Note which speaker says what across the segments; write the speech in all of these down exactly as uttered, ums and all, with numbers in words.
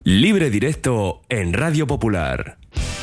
Speaker 1: Libre Directo en Radio Popular.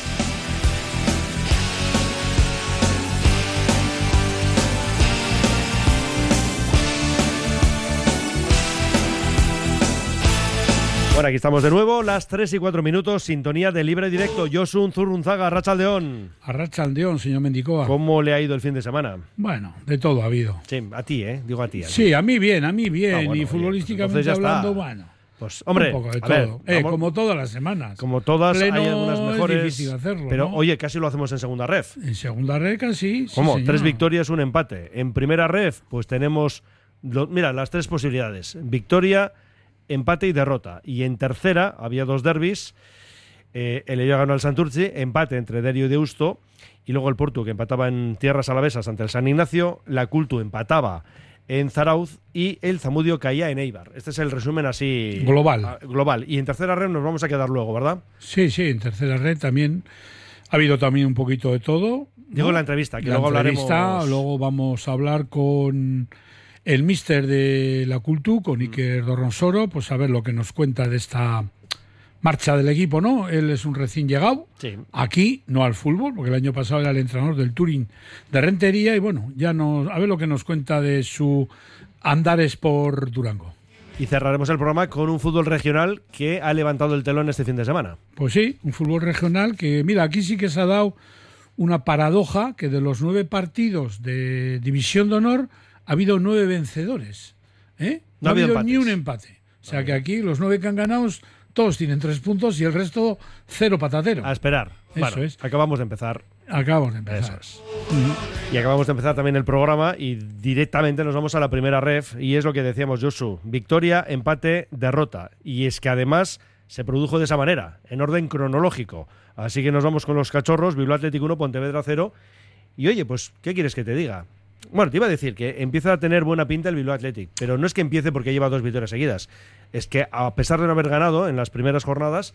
Speaker 2: Bueno, aquí estamos de nuevo, las tres y cuatro minutos, sintonía de Libre Directo. Josun Zurrunzaga, Arratsaldeón.
Speaker 3: Arratsaldeón, señor Mendicoa.
Speaker 2: ¿Cómo le ha ido el fin de semana?
Speaker 3: Bueno, de todo ha habido.
Speaker 2: Sí, a ti, ¿eh? Digo a ti. A ti.
Speaker 3: Sí, a mí bien, a mí bien.
Speaker 2: Ah, bueno,
Speaker 3: y
Speaker 2: oye,
Speaker 3: futbolísticamente
Speaker 2: pues
Speaker 3: hablando,
Speaker 2: está.
Speaker 3: bueno.
Speaker 2: Pues, hombre,
Speaker 3: un poco de
Speaker 2: a
Speaker 3: todo.
Speaker 2: ver,
Speaker 3: eh,
Speaker 2: vamos,
Speaker 3: como todas las semanas.
Speaker 2: como todas,
Speaker 3: Pleno
Speaker 2: hay algunas mejores.
Speaker 3: Es difícil hacerlo,
Speaker 2: pero,
Speaker 3: ¿no?
Speaker 2: oye, casi lo hacemos en segunda ref.
Speaker 3: En segunda ref casi. Sí,
Speaker 2: ¿Cómo?
Speaker 3: señor.
Speaker 2: Tres victorias, un empate. En primera ref, pues tenemos, lo, mira, las tres posibilidades. Victoria, empate y derrota. Y en tercera, había dos derbis. Eh, el Ello ganó al Santurtzi, empate entre Derio y Deusto. Y luego el Portu, que empataba en tierras alavesas ante el San Ignacio. La Cultu empataba en Zarauz y el Zamudio caía en Eibar. Este es el resumen así
Speaker 3: global.
Speaker 2: A, global. Y en tercera red nos vamos a quedar luego, ¿verdad?
Speaker 3: Sí, sí, en tercera red también ha habido también un poquito de todo, ¿no?
Speaker 2: Digo la entrevista, que
Speaker 3: la
Speaker 2: luego
Speaker 3: entrevista,
Speaker 2: hablaremos.
Speaker 3: Luego vamos a hablar con el míster de la Cultu, con Iker Dorronsoro, pues a ver lo que nos cuenta de esta marcha del equipo, ¿no? Él es un recién llegado,
Speaker 2: sí.
Speaker 3: Aquí, no al fútbol, porque el año pasado era el entrenador del Turín de Rentería, y bueno, ya nos, a ver lo que nos cuenta de su andares por Durango.
Speaker 2: Y cerraremos el programa con un fútbol regional que ha levantado el telón este fin de semana.
Speaker 3: Pues sí, un fútbol regional que, mira, aquí sí que se ha dado una paradoja, que de los nueve partidos de División de Honor ha habido nueve vencedores, ¿eh? No, no ha habido ni un empate. O sea, que aquí los nueve que han ganado todos tienen tres puntos y el resto cero patatero.
Speaker 2: A esperar.
Speaker 3: Eso
Speaker 2: bueno,
Speaker 3: es.
Speaker 2: Acabamos de empezar.
Speaker 3: Acabamos de empezar.
Speaker 2: Eso es. Uh-huh. Y acabamos de empezar también el programa y directamente nos vamos a la primera ref y es lo que decíamos, Josu. Victoria, empate, derrota. Y es que además se produjo de esa manera, en orden cronológico. Así que nos vamos con los cachorros, Bilbao Athletic uno, Pontevedra cero. Y oye, pues, ¿qué quieres que te diga? Bueno, te iba a decir que empieza a tener buena pinta el Bilbao Athletic, pero no es que empiece porque lleva dos victorias seguidas. Es que a pesar de no haber ganado en las primeras jornadas,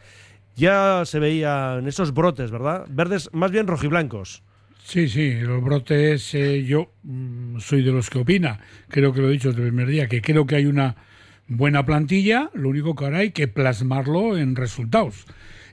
Speaker 2: ya se veían esos brotes, ¿verdad? Verdes, más bien rojiblancos.
Speaker 3: Sí, sí, los brotes, eh, yo mmm, soy de los que opina, creo que lo he dicho desde el primer día, que creo que hay una buena plantilla, lo único que ahora hay que plasmarlo en resultados.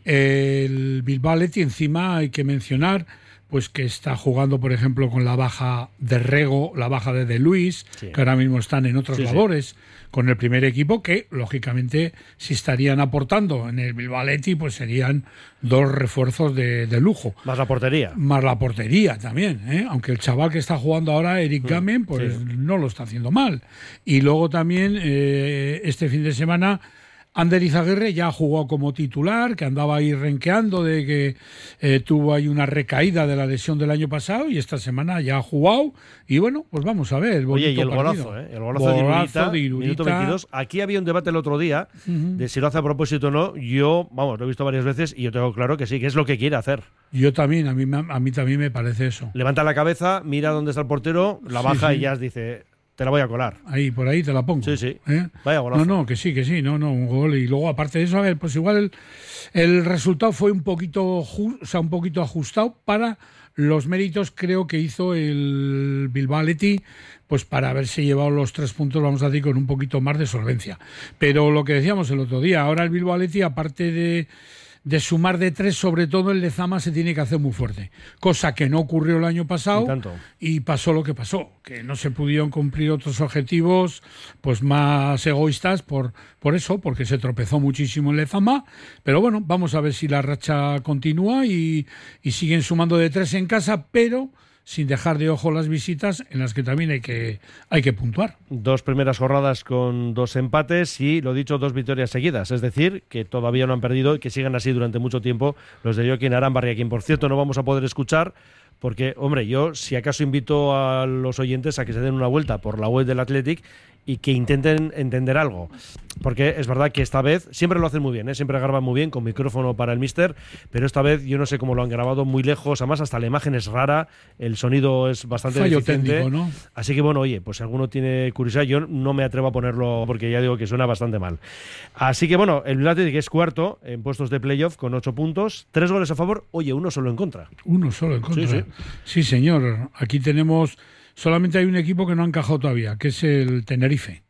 Speaker 3: El Bilbao Athletic, encima hay que mencionar pues que está jugando, por ejemplo, con la baja de Rego, la baja de De Luis, sí. que ahora mismo están en otras sí, labores, sí. con el primer equipo, que, lógicamente, si estarían aportando en el Bilbao Athletic, pues serían dos refuerzos de, de lujo.
Speaker 2: Más la portería.
Speaker 3: Más la portería también, ¿eh? Aunque el chaval que está jugando ahora, Eric Gamen, pues sí. no lo está haciendo mal. Y luego también, eh, este fin de semana, Ander Izaguirre ya jugó como titular, que andaba ahí renqueando de que eh, tuvo ahí una recaída de la lesión del año pasado y esta semana ya ha jugado y bueno, pues vamos a ver.
Speaker 2: Oye, y el partido. golazo, ¿eh? El golazo, golazo de, Irurita, de Irurita. Minuto veintidós. Aquí había un debate el otro día uh-huh. de si lo hace a propósito o no. Yo, vamos, lo he visto varias veces y yo tengo claro que sí, que es lo que quiere hacer.
Speaker 3: Yo también, a mí, a mí también me parece eso.
Speaker 2: Levanta la cabeza, mira dónde está el portero, la baja sí, sí. y ya dice... Te la voy a colar.
Speaker 3: Ahí, por ahí te la pongo.
Speaker 2: Sí, sí.
Speaker 3: ¿Eh?
Speaker 2: Vaya golazo.
Speaker 3: No, no, que sí, que sí, no, no, un gol. Y luego, aparte de eso, a ver, pues igual el, el resultado fue un poquito, ju- o sea, un poquito ajustado para los méritos, creo que hizo el Bilbao Athletic, pues para haberse llevado los tres puntos, vamos a decir, con un poquito más de solvencia. Pero lo que decíamos el otro día, ahora el Bilbao Athletic, aparte de... de sumar de tres, sobre todo el Lezama se tiene que hacer muy fuerte, cosa que no ocurrió el año pasado y, y pasó lo que pasó, que no se pudieron cumplir otros objetivos pues más egoístas por, por eso, porque se tropezó muchísimo en Lezama, pero bueno, vamos a ver si la racha continúa y, y siguen sumando de tres en casa, pero sin dejar de ojo las visitas en las que también hay que hay que puntuar.
Speaker 2: Dos primeras jornadas con dos empates y, lo dicho, dos victorias seguidas. Es decir, que todavía no han perdido y que sigan así durante mucho tiempo los de Joaquín Arambarri, a quien, por cierto, no vamos a poder escuchar porque, hombre, yo si acaso invito a los oyentes a que se den una vuelta por la web del Athletic y que intenten entender algo. Porque es verdad que esta vez, siempre lo hacen muy bien, ¿eh? Siempre graban muy bien con micrófono para el míster, pero esta vez yo no sé cómo lo han grabado muy lejos, además hasta la imagen es rara, el sonido es bastante
Speaker 3: fallo
Speaker 2: deficiente,
Speaker 3: técnico, ¿no?
Speaker 2: Así que bueno, oye, pues si alguno tiene curiosidad, yo no me atrevo a ponerlo porque ya digo que suena bastante mal. Así que bueno, el Athletic es cuarto en puestos de playoff con ocho puntos, tres goles a favor, oye, uno solo en contra.
Speaker 3: Uno solo en contra.
Speaker 2: Sí, sí.
Speaker 3: Sí, señor, aquí tenemos... Solamente hay un equipo que no ha encajado todavía, que es el Tenerife,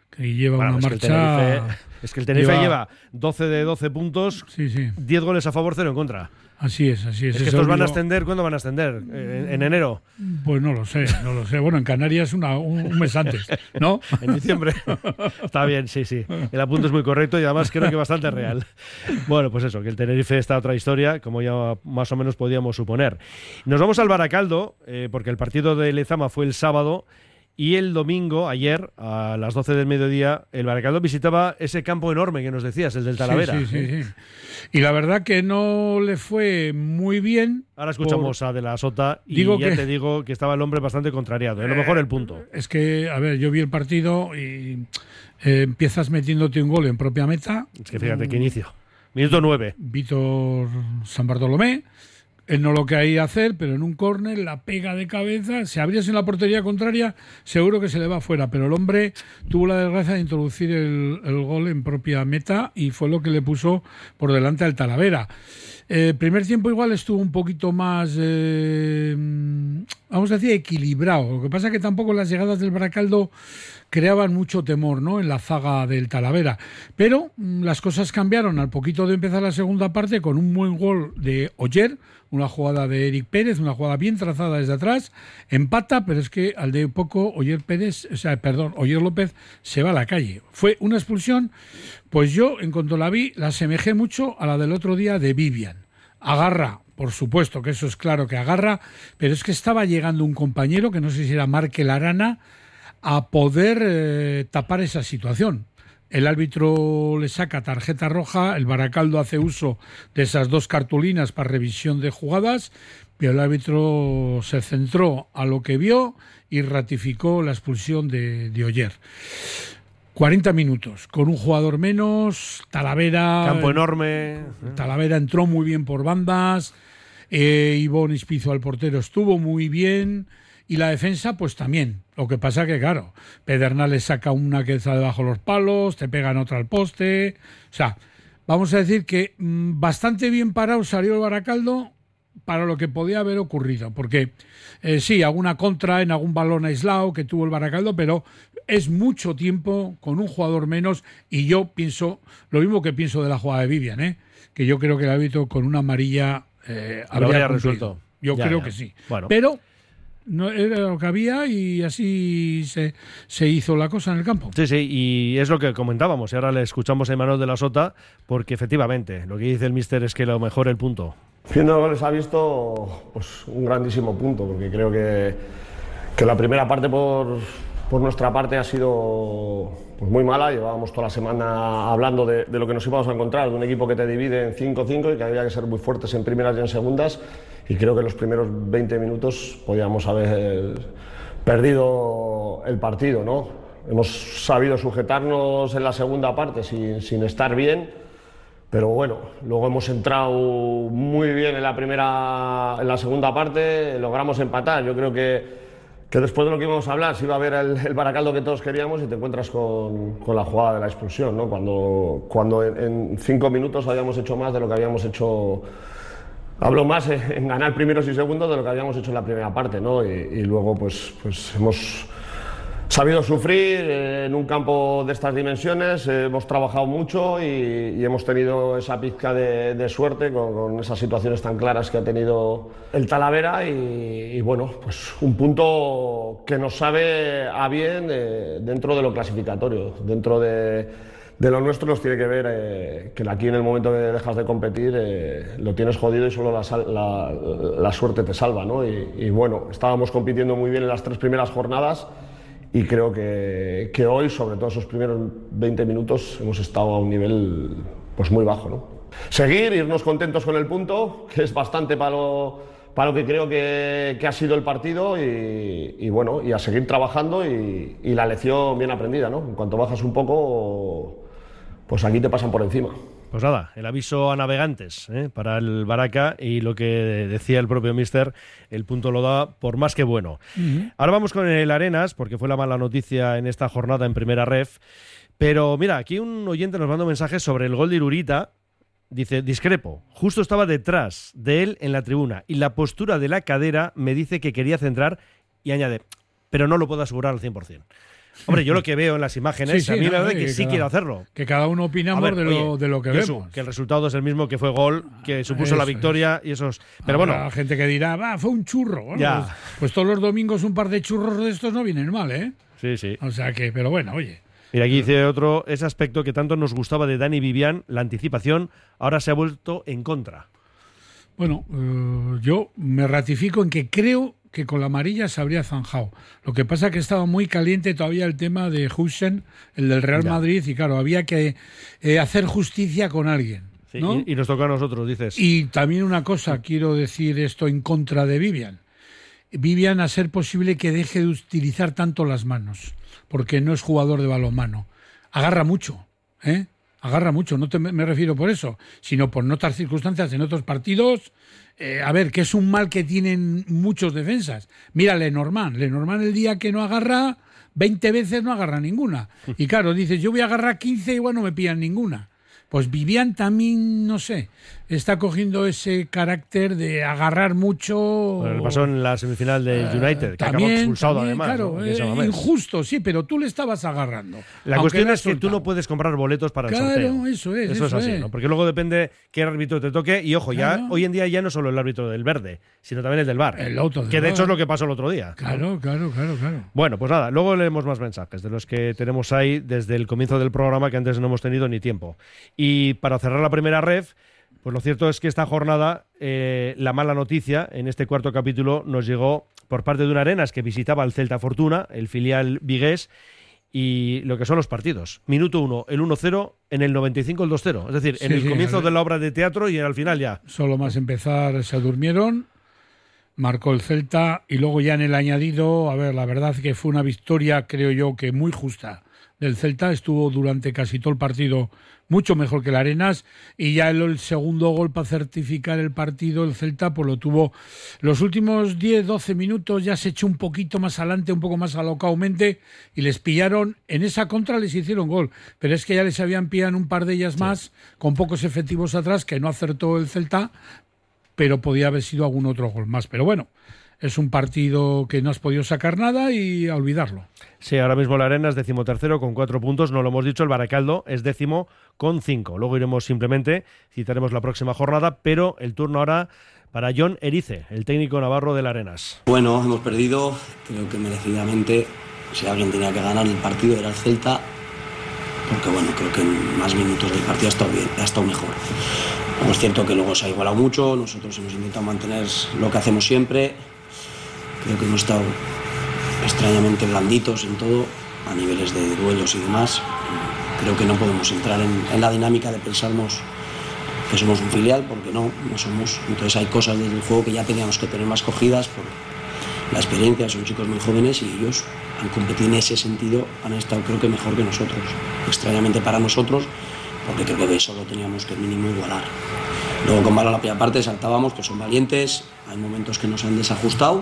Speaker 3: que lleva
Speaker 2: bueno,
Speaker 3: una
Speaker 2: es
Speaker 3: marcha...
Speaker 2: Que Tenerife, es que el Tenerife lleva,
Speaker 3: lleva
Speaker 2: doce de doce puntos,
Speaker 3: sí, sí.
Speaker 2: diez goles a favor, cero en contra.
Speaker 3: Así es, así es.
Speaker 2: Es que estos van a ascender, ¿cuándo van a ascender? ¿En, en enero?
Speaker 3: Pues no lo sé, no lo sé. Bueno, en Canarias una, un, un mes antes, ¿no?
Speaker 2: En diciembre. Está bien, sí, sí. El apunte es muy correcto y además creo que bastante real. Bueno, pues eso, que el Tenerife está otra historia, como ya más o menos podíamos suponer. Nos vamos al Baracaldo, eh, porque el partido de Lezama fue el sábado. Y el domingo, ayer, a las doce del mediodía, el Baracaldo visitaba ese campo enorme que nos decías, el del Talavera.
Speaker 3: Sí, sí, sí, sí. Y la verdad que no le fue muy bien.
Speaker 2: Ahora escuchamos por... a De la Sota y
Speaker 3: digo
Speaker 2: ya
Speaker 3: que...
Speaker 2: te digo que estaba el hombre bastante contrariado. A lo mejor el punto.
Speaker 3: Es que, a ver, yo vi el partido y eh, empiezas metiéndote un gol en propia meta.
Speaker 2: Es que fíjate, qué inicio. Minuto nueve.
Speaker 3: Víctor San Bartolomé. Él no lo quería hacer, pero en un córner la pega de cabeza. Si abriese en la portería contraria, seguro que se le va fuera. Pero el hombre tuvo la desgracia de introducir el, el gol en propia meta y fue lo que le puso por delante al Talavera. El eh, primer tiempo igual estuvo un poquito más, eh, vamos a decir, equilibrado. Lo que pasa es que tampoco las llegadas del Baracaldo creaban mucho temor, ¿no?, en la zaga del Talavera. Pero mmm, las cosas cambiaron al poquito de empezar la segunda parte con un buen gol de Oyer, una jugada de Eric Pérez, una jugada bien trazada desde atrás, empata, pero es que al de poco Oyer Pérez, o sea, perdón, Oyer López se va a la calle. Fue una expulsión, pues yo, en cuanto la vi, la asemejé mucho a la del otro día de Vivian. Agarra, por supuesto que eso es claro que agarra, pero es que estaba llegando un compañero, que no sé si era Markel Arana, a poder eh, tapar esa situación. El árbitro le saca tarjeta roja, el Baracaldo hace uso de esas dos cartulinas para revisión de jugadas, pero el árbitro se centró a lo que vio y ratificó la expulsión de, de Oyer. cuarenta minutos, con un jugador menos, Talavera...
Speaker 2: Campo enorme.
Speaker 3: Talavera entró muy bien por bandas, eh, Ivón Ispizo al portero estuvo muy bien... Y la defensa, pues también. Lo que pasa que, claro, Pedernales saca una que está debajo de los palos, te pegan otra al poste. O sea, vamos a decir que mmm, bastante bien parado salió el Baracaldo para lo que podía haber ocurrido. Porque eh, sí, alguna contra en algún balón aislado que tuvo el Baracaldo, pero es mucho tiempo con un jugador menos. Y yo pienso, lo mismo que pienso de la jugada de Vivian, ¿eh? Que yo creo que el árbitro con una amarilla eh, habría,
Speaker 2: habría resuelto.
Speaker 3: Yo
Speaker 2: ya,
Speaker 3: creo
Speaker 2: ya.
Speaker 3: que sí.
Speaker 2: Bueno.
Speaker 3: Pero... no era lo que había y así se, se hizo la cosa en el campo.
Speaker 2: Sí, sí, y es lo que comentábamos. Y ahora le escuchamos a Imanol de la Sota, porque efectivamente lo que dice el míster es que lo mejor el punto.
Speaker 4: Viendo los goles ha visto pues, un grandísimo punto, porque creo que, que la primera parte por, por nuestra parte ha sido pues, muy mala. Llevábamos toda la semana hablando de, de lo que nos íbamos a encontrar, de un equipo que te divide en cinco cinco y que había que ser muy fuertes en primeras y en segundas. Y creo que en los primeros veinte minutos podíamos haber perdido el partido, ¿no? Hemos sabido sujetarnos en la segunda parte sin, sin estar bien, pero bueno, luego hemos entrado muy bien en la primera, en la segunda parte, logramos empatar. Yo creo que, que después de lo que íbamos a hablar, se iba a ver el, el Baracaldo que todos queríamos y te encuentras con, con la jugada de la expulsión, ¿no? Cuando, cuando en, en cinco minutos habíamos hecho más de lo que habíamos hecho. Hablo más en ganar primeros y segundos de lo que habíamos hecho en la primera parte, ¿no? Y, y luego pues, pues hemos sabido sufrir en un campo de estas dimensiones, eh, hemos trabajado mucho y, y hemos tenido esa pizca de, de suerte con, con esas situaciones tan claras que ha tenido el Talavera y, y bueno, pues un punto que nos sabe a bien eh, dentro de lo clasificatorio, dentro de... De lo nuestro nos tiene que ver eh, que aquí en el momento que dejas de competir eh, lo tienes jodido y solo la, la, la suerte te salva, ¿no? Y, y bueno, estábamos compitiendo muy bien en las tres primeras jornadas y creo que, que hoy, sobre todo esos primeros veinte minutos, hemos estado a un nivel pues muy bajo, ¿no? Seguir, irnos contentos con el punto, que es bastante para lo, para lo que creo que, que ha sido el partido y, y bueno, y a seguir trabajando y, y la lección bien aprendida, ¿no? En cuanto bajas un poco... pues aquí te pasan por encima.
Speaker 2: Pues nada, el aviso a navegantes ¿eh? para el Baraca y lo que decía el propio míster, el punto lo da por más que bueno. Uh-huh. Ahora vamos con el Arenas, porque fue la mala noticia en esta jornada en primera ref. Pero mira, aquí un oyente nos manda un mensaje sobre el gol de Irurita. Dice, discrepo, justo estaba detrás de él en la tribuna y la postura de la cadera me dice que quería centrar y añade, pero no lo puedo asegurar al cien por ciento. Hombre, yo lo que veo en las imágenes,
Speaker 3: Sí, sí,
Speaker 2: a mí
Speaker 3: no,
Speaker 2: me parece
Speaker 3: que
Speaker 2: que sí
Speaker 3: cada-
Speaker 2: quiero hacerlo.
Speaker 3: Que cada uno opinamos
Speaker 2: A ver,
Speaker 3: de, lo,
Speaker 2: oye,
Speaker 3: de lo que
Speaker 2: Josu,
Speaker 3: vemos.
Speaker 2: que el resultado es el mismo, que fue gol, que supuso la
Speaker 3: Eso
Speaker 2: victoria y esos. Pero
Speaker 3: Habrá
Speaker 2: bueno,
Speaker 3: gente que dirá, va, fue un churro. Bueno,
Speaker 2: Ya.
Speaker 3: Pues, pues todos los domingos un par de churros de estos no vienen mal, ¿eh?
Speaker 2: sí, sí.
Speaker 3: O sea que, pero bueno, oye.
Speaker 2: Mira, aquí dice otro, ese aspecto que tanto nos gustaba de Dani Vivian, la anticipación, ahora se ha vuelto en contra.
Speaker 3: Bueno, eh, yo me ratifico en que creo que con la amarilla se habría zanjado. Lo que pasa es que estaba muy caliente todavía el tema de Hussen, el del Real
Speaker 2: Ya.
Speaker 3: Madrid, y claro, había que eh, hacer justicia con alguien.
Speaker 2: Sí,
Speaker 3: ¿no?
Speaker 2: y, y nos toca a nosotros, dices.
Speaker 3: Y también una cosa, quiero decir esto en contra de Vivian. Vivian, a ser posible que deje de utilizar tanto las manos, porque no es jugador de balonmano. Agarra mucho, ¿eh? Agarra mucho, no te, me refiero por eso, sino por otras circunstancias en otros partidos. Eh, a ver, que es un mal que tienen muchos defensas. Mira Lenormand. Lenormand el día que no agarra, veinte veces no agarra ninguna. Y claro, dices, yo voy a agarrar quince y igual no me pillan ninguna. Pues Vivian también, no sé, está cogiendo ese carácter de agarrar mucho.
Speaker 2: Bueno, le pasó en la semifinal del United, que acabó expulsado
Speaker 3: también,
Speaker 2: además.
Speaker 3: Claro,
Speaker 2: ¿no? De ese
Speaker 3: eh,
Speaker 2: momento.
Speaker 3: injusto, sí, pero tú le estabas agarrando.
Speaker 2: La
Speaker 3: aunque
Speaker 2: cuestión
Speaker 3: le
Speaker 2: es
Speaker 3: has
Speaker 2: que tú
Speaker 3: soltado.
Speaker 2: no puedes comprar boletos para el
Speaker 3: Claro,
Speaker 2: sorteo.
Speaker 3: eso es,
Speaker 2: Eso,
Speaker 3: eso
Speaker 2: es así,
Speaker 3: es.
Speaker 2: ¿no? Porque luego depende qué árbitro te toque. Y ojo, ya
Speaker 3: Claro.
Speaker 2: hoy en día ya no solo el árbitro del verde, sino también el del V A R.
Speaker 3: El otro del
Speaker 2: que de
Speaker 3: V A R.
Speaker 2: hecho es lo que pasó el otro día.
Speaker 3: Claro, claro, claro, claro.
Speaker 2: Bueno, pues nada, luego leemos más mensajes de los que tenemos ahí desde el comienzo del programa, que antes no hemos tenido ni tiempo. Y para cerrar la primera ref, pues lo cierto es que esta jornada, eh, la mala noticia en este cuarto capítulo nos llegó por parte de un Arenas que visitaba al Celta Fortuna, el filial vigués, y lo que son los partidos. Minuto uno, el uno cero, en el noventa y cinco el dos cero. Es decir,
Speaker 3: Sí,
Speaker 2: en el
Speaker 3: sí,
Speaker 2: comienzo
Speaker 3: al-
Speaker 2: de la obra de teatro y al final ya.
Speaker 3: Solo más empezar se durmieron, marcó el Celta y luego ya en el añadido, a ver, la verdad que fue una victoria, creo yo, que muy justa del Celta. Estuvo durante casi todo el partido mucho mejor que el Arenas y ya el, el segundo gol para certificar el partido, el Celta pues lo tuvo los últimos diez doce minutos, ya se echó un poquito más adelante, un poco más alocadamente y les pillaron, en esa contra les hicieron gol, pero es que ya les habían pillado un par de ellas más con pocos efectivos atrás que no acertó el Celta, pero podía haber sido algún otro gol más, pero bueno, es un partido que no has podido sacar nada y a olvidarlo.
Speaker 2: Sí, ahora mismo la Arenas decimotercero con cuatro puntos, no lo hemos dicho, el Baracaldo es décimo con cinco. Luego iremos simplemente, citaremos la próxima jornada, pero el turno ahora para Jon Erice, el técnico navarro del Arenas.
Speaker 5: Bueno, hemos perdido, creo que merecidamente. Si alguien tenía que ganar el partido era el Celta, porque bueno, creo que en más minutos del partido ha estado bien, ha estado mejor. Es cierto que luego se ha igualado mucho, nosotros hemos intentado mantener lo que hacemos siempre, creo que hemos estado extrañamente blanditos en todo, a niveles de duelos y demás. Creo que no podemos entrar en, en la dinámica de pensarnos que somos un filial, porque no, no somos. Entonces hay cosas del juego que ya teníamos que tener más cogidas por la experiencia, son chicos muy jóvenes y ellos han competido en ese sentido, han estado creo que mejor que nosotros, extrañamente para nosotros, porque creo que solo teníamos que mínimo igualar. Luego con bala a la primera parte saltábamos, que son valientes, hay momentos que nos han desajustado,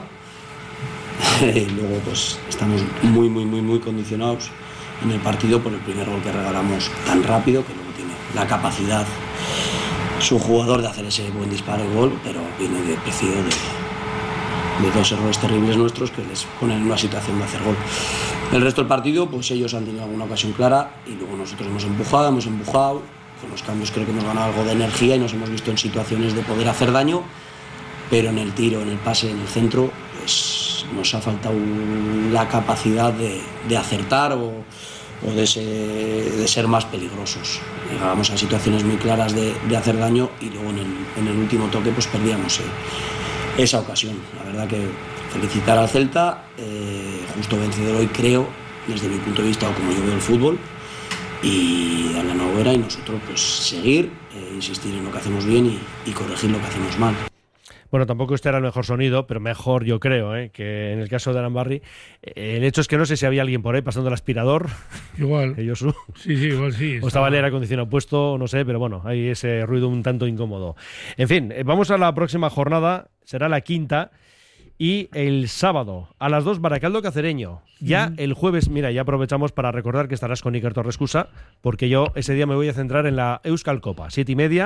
Speaker 5: y luego pues estamos muy muy muy muy condicionados en el partido por el primer gol que regalamos tan rápido, que luego tiene la capacidad su jugador de hacer ese buen disparo y gol, pero viene de precedido de, de dos errores terribles nuestros que les ponen en una situación de hacer gol. El resto del partido, pues ellos han tenido alguna ocasión clara y luego nosotros hemos empujado, hemos empujado, con los cambios creo que hemos ganado algo de energía y nos hemos visto en situaciones de poder hacer daño, pero en el tiro, en el pase, en el centro, pues nos ha faltado la capacidad de, de acertar o, o de, ser, de ser más peligrosos. Llegábamos a situaciones muy claras de, de hacer daño y luego en el, en el último toque pues perdíamos eh, esa ocasión. La verdad que felicitar al Celta, eh, justo vencedor hoy creo, desde mi punto de vista o como yo veo el fútbol, y darle una hoguera y nosotros pues seguir, eh, insistir en lo que hacemos bien y, y corregir lo que hacemos mal.
Speaker 2: Bueno, tampoco este era el mejor sonido, pero mejor yo creo, ¿eh? Que en el caso de Arambarri. Eh, el hecho es que no sé si había alguien por ahí pasando el aspirador.
Speaker 3: Igual.
Speaker 2: Que Josu.
Speaker 3: Sí, sí, igual sí.
Speaker 2: O estaba el aire acondicionado puesto, no sé, pero bueno, hay ese ruido un tanto incómodo. En fin, eh, vamos a la próxima jornada, será la quinta. Y el sábado, a las dos, Baracaldo Cacereño. Ya mm. el jueves, mira, ya aprovechamos para recordar que estarás con Iker Torrescusa, porque yo ese día me voy a centrar en la Euskal Copa. Siete y media,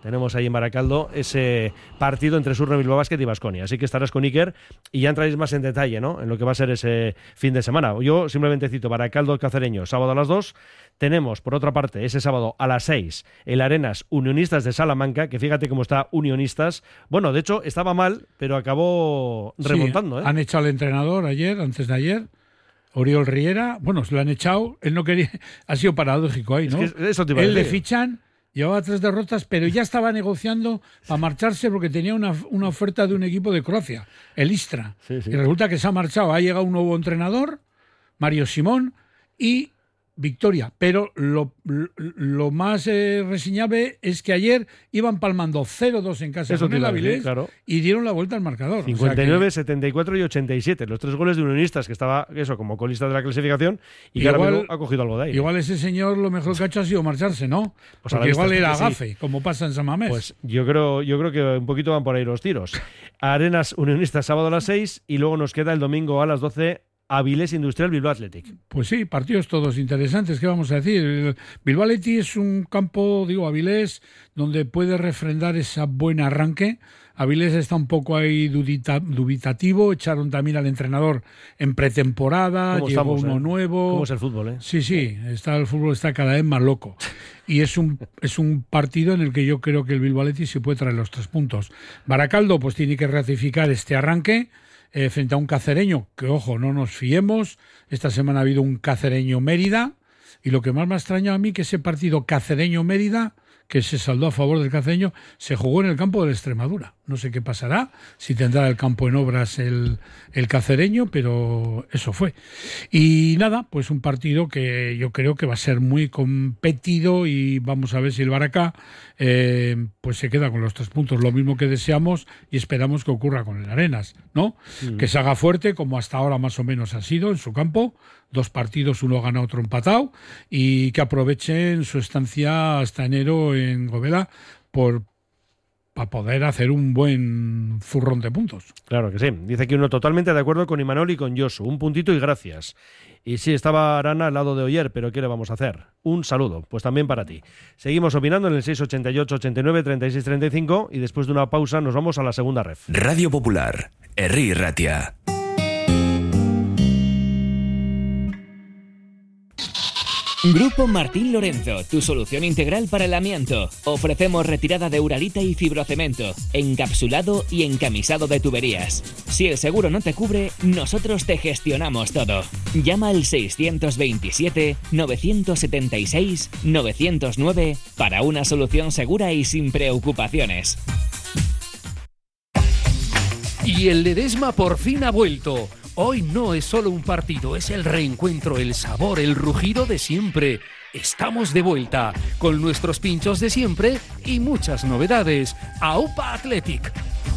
Speaker 2: tenemos ahí en Baracaldo ese partido entre Surne Bilbao Basket y Baskonia. Así que estarás con Iker y ya entraréis más en detalle, ¿no?, en lo que va a ser ese fin de semana. Yo simplemente cito Baracaldo Cacereño, sábado a las dos. Tenemos, por otra parte, ese sábado a las seis, el Arenas Unionistas de Salamanca, que fíjate cómo está Unionistas. Bueno, de hecho, estaba mal, pero acabó remontando.
Speaker 3: Sí,
Speaker 2: ¿eh?
Speaker 3: Han echado al entrenador ayer, antes de ayer, Oriol Riera. Bueno, se lo han echado, él no quería, ha sido paradójico ahí, ¿no?
Speaker 2: Es que eso te iba a
Speaker 3: él le
Speaker 2: decir.
Speaker 3: fichan, llevaba tres derrotas, pero ya estaba negociando para marcharse porque tenía una, una oferta de un equipo de Croacia, el Istra.
Speaker 2: Sí, sí.
Speaker 3: Y resulta que se ha marchado, ha llegado un nuevo entrenador, Mario Simón, y victoria. Pero lo, lo, lo más eh, reseñable es que ayer iban palmando cero dos en casa
Speaker 2: Eso
Speaker 3: con
Speaker 2: te
Speaker 3: el
Speaker 2: iba a decir,
Speaker 3: Avilés,
Speaker 2: claro.
Speaker 3: y dieron la vuelta al marcador.
Speaker 2: cincuenta y nueve,
Speaker 3: O sea que
Speaker 2: setenta y cuatro y ochenta y siete. Los tres goles de Unionistas, que estaba eso como colista de la clasificación, y que
Speaker 3: Igual-
Speaker 2: ahora mismo ha cogido algo de ahí.
Speaker 3: igual ese señor lo mejor que ha hecho ha sido marcharse, ¿no?
Speaker 2: Pues a la
Speaker 3: Porque
Speaker 2: vista
Speaker 3: igual
Speaker 2: está
Speaker 3: era
Speaker 2: que sí.
Speaker 3: gafe, como pasa en San Mamés.
Speaker 2: Pues yo creo, yo creo que un poquito van por ahí los tiros. Arenas Unionistas sábado a las seis y luego nos queda el domingo a las doce Avilés Industrial Bilbao Athletic.
Speaker 3: Pues sí, partidos todos interesantes, ¿qué vamos a decir? El Bilbao Athletic es un campo, digo, Avilés, donde puede refrendar ese buen arranque. Avilés está un poco ahí dudita, dubitativo, echaron también al entrenador en pretemporada,
Speaker 2: ¿Cómo
Speaker 3: llegó
Speaker 2: estamos,
Speaker 3: uno
Speaker 2: eh?
Speaker 3: nuevo.
Speaker 2: ¿Cómo es el fútbol, eh?
Speaker 3: Sí, sí, está, el fútbol está cada vez más loco. Y es un, es un partido en el que yo creo que el Bilbao Athletic se puede traer los tres puntos. Baracaldo pues tiene que ratificar este arranque eh, frente a un cacereño, que ojo, no nos fiemos. Esta semana ha habido un cacereño-Mérida, y lo que más me ha extrañado a mí que ese partido cacereño-Mérida, que se saldó a favor del cacereño, se jugó en el campo de la Extremadura. No sé qué pasará, si tendrá el campo en obras el, el cacereño, pero eso fue. Y nada, pues un partido que yo creo que va a ser muy competido, y vamos a ver si el Baracá eh, pues se queda con los tres puntos, lo mismo que deseamos y esperamos que ocurra con el Arenas, ¿no? Mm. Que se haga fuerte, como hasta ahora más o menos ha sido en su campo, dos partidos, uno gana, otro empatado, y que aprovechen su estancia hasta enero en Govela por para poder hacer un buen zurrón de puntos.
Speaker 2: Claro que sí. Dice aquí uno totalmente de acuerdo con Imanol y con Josu. Un puntito y gracias. Y sí, estaba Arana al lado de Oyer, pero ¿qué le vamos a hacer? Un saludo, pues también para ti. Seguimos opinando en el seis ochenta y ocho, ochenta y nueve, treinta y seis, treinta y cinco y después de una pausa nos vamos a la segunda ref.
Speaker 1: Radio Popular, Herri Ratia.
Speaker 6: Grupo Martín Lorenzo, tu solución integral para el amianto. Ofrecemos retirada de uralita y fibrocemento, encapsulado y encamisado de tuberías. Si el seguro no te cubre, nosotros te gestionamos todo. Llama al seiscientos veintisiete, novecientos setenta y seis, novecientos nueve para una solución segura y sin preocupaciones.
Speaker 7: Y el Ledesma por fin ha vuelto. Hoy no es solo un partido, es el reencuentro, el sabor, el rugido de siempre. Estamos de vuelta con nuestros pinchos de siempre y muchas novedades. AUPA Athletic.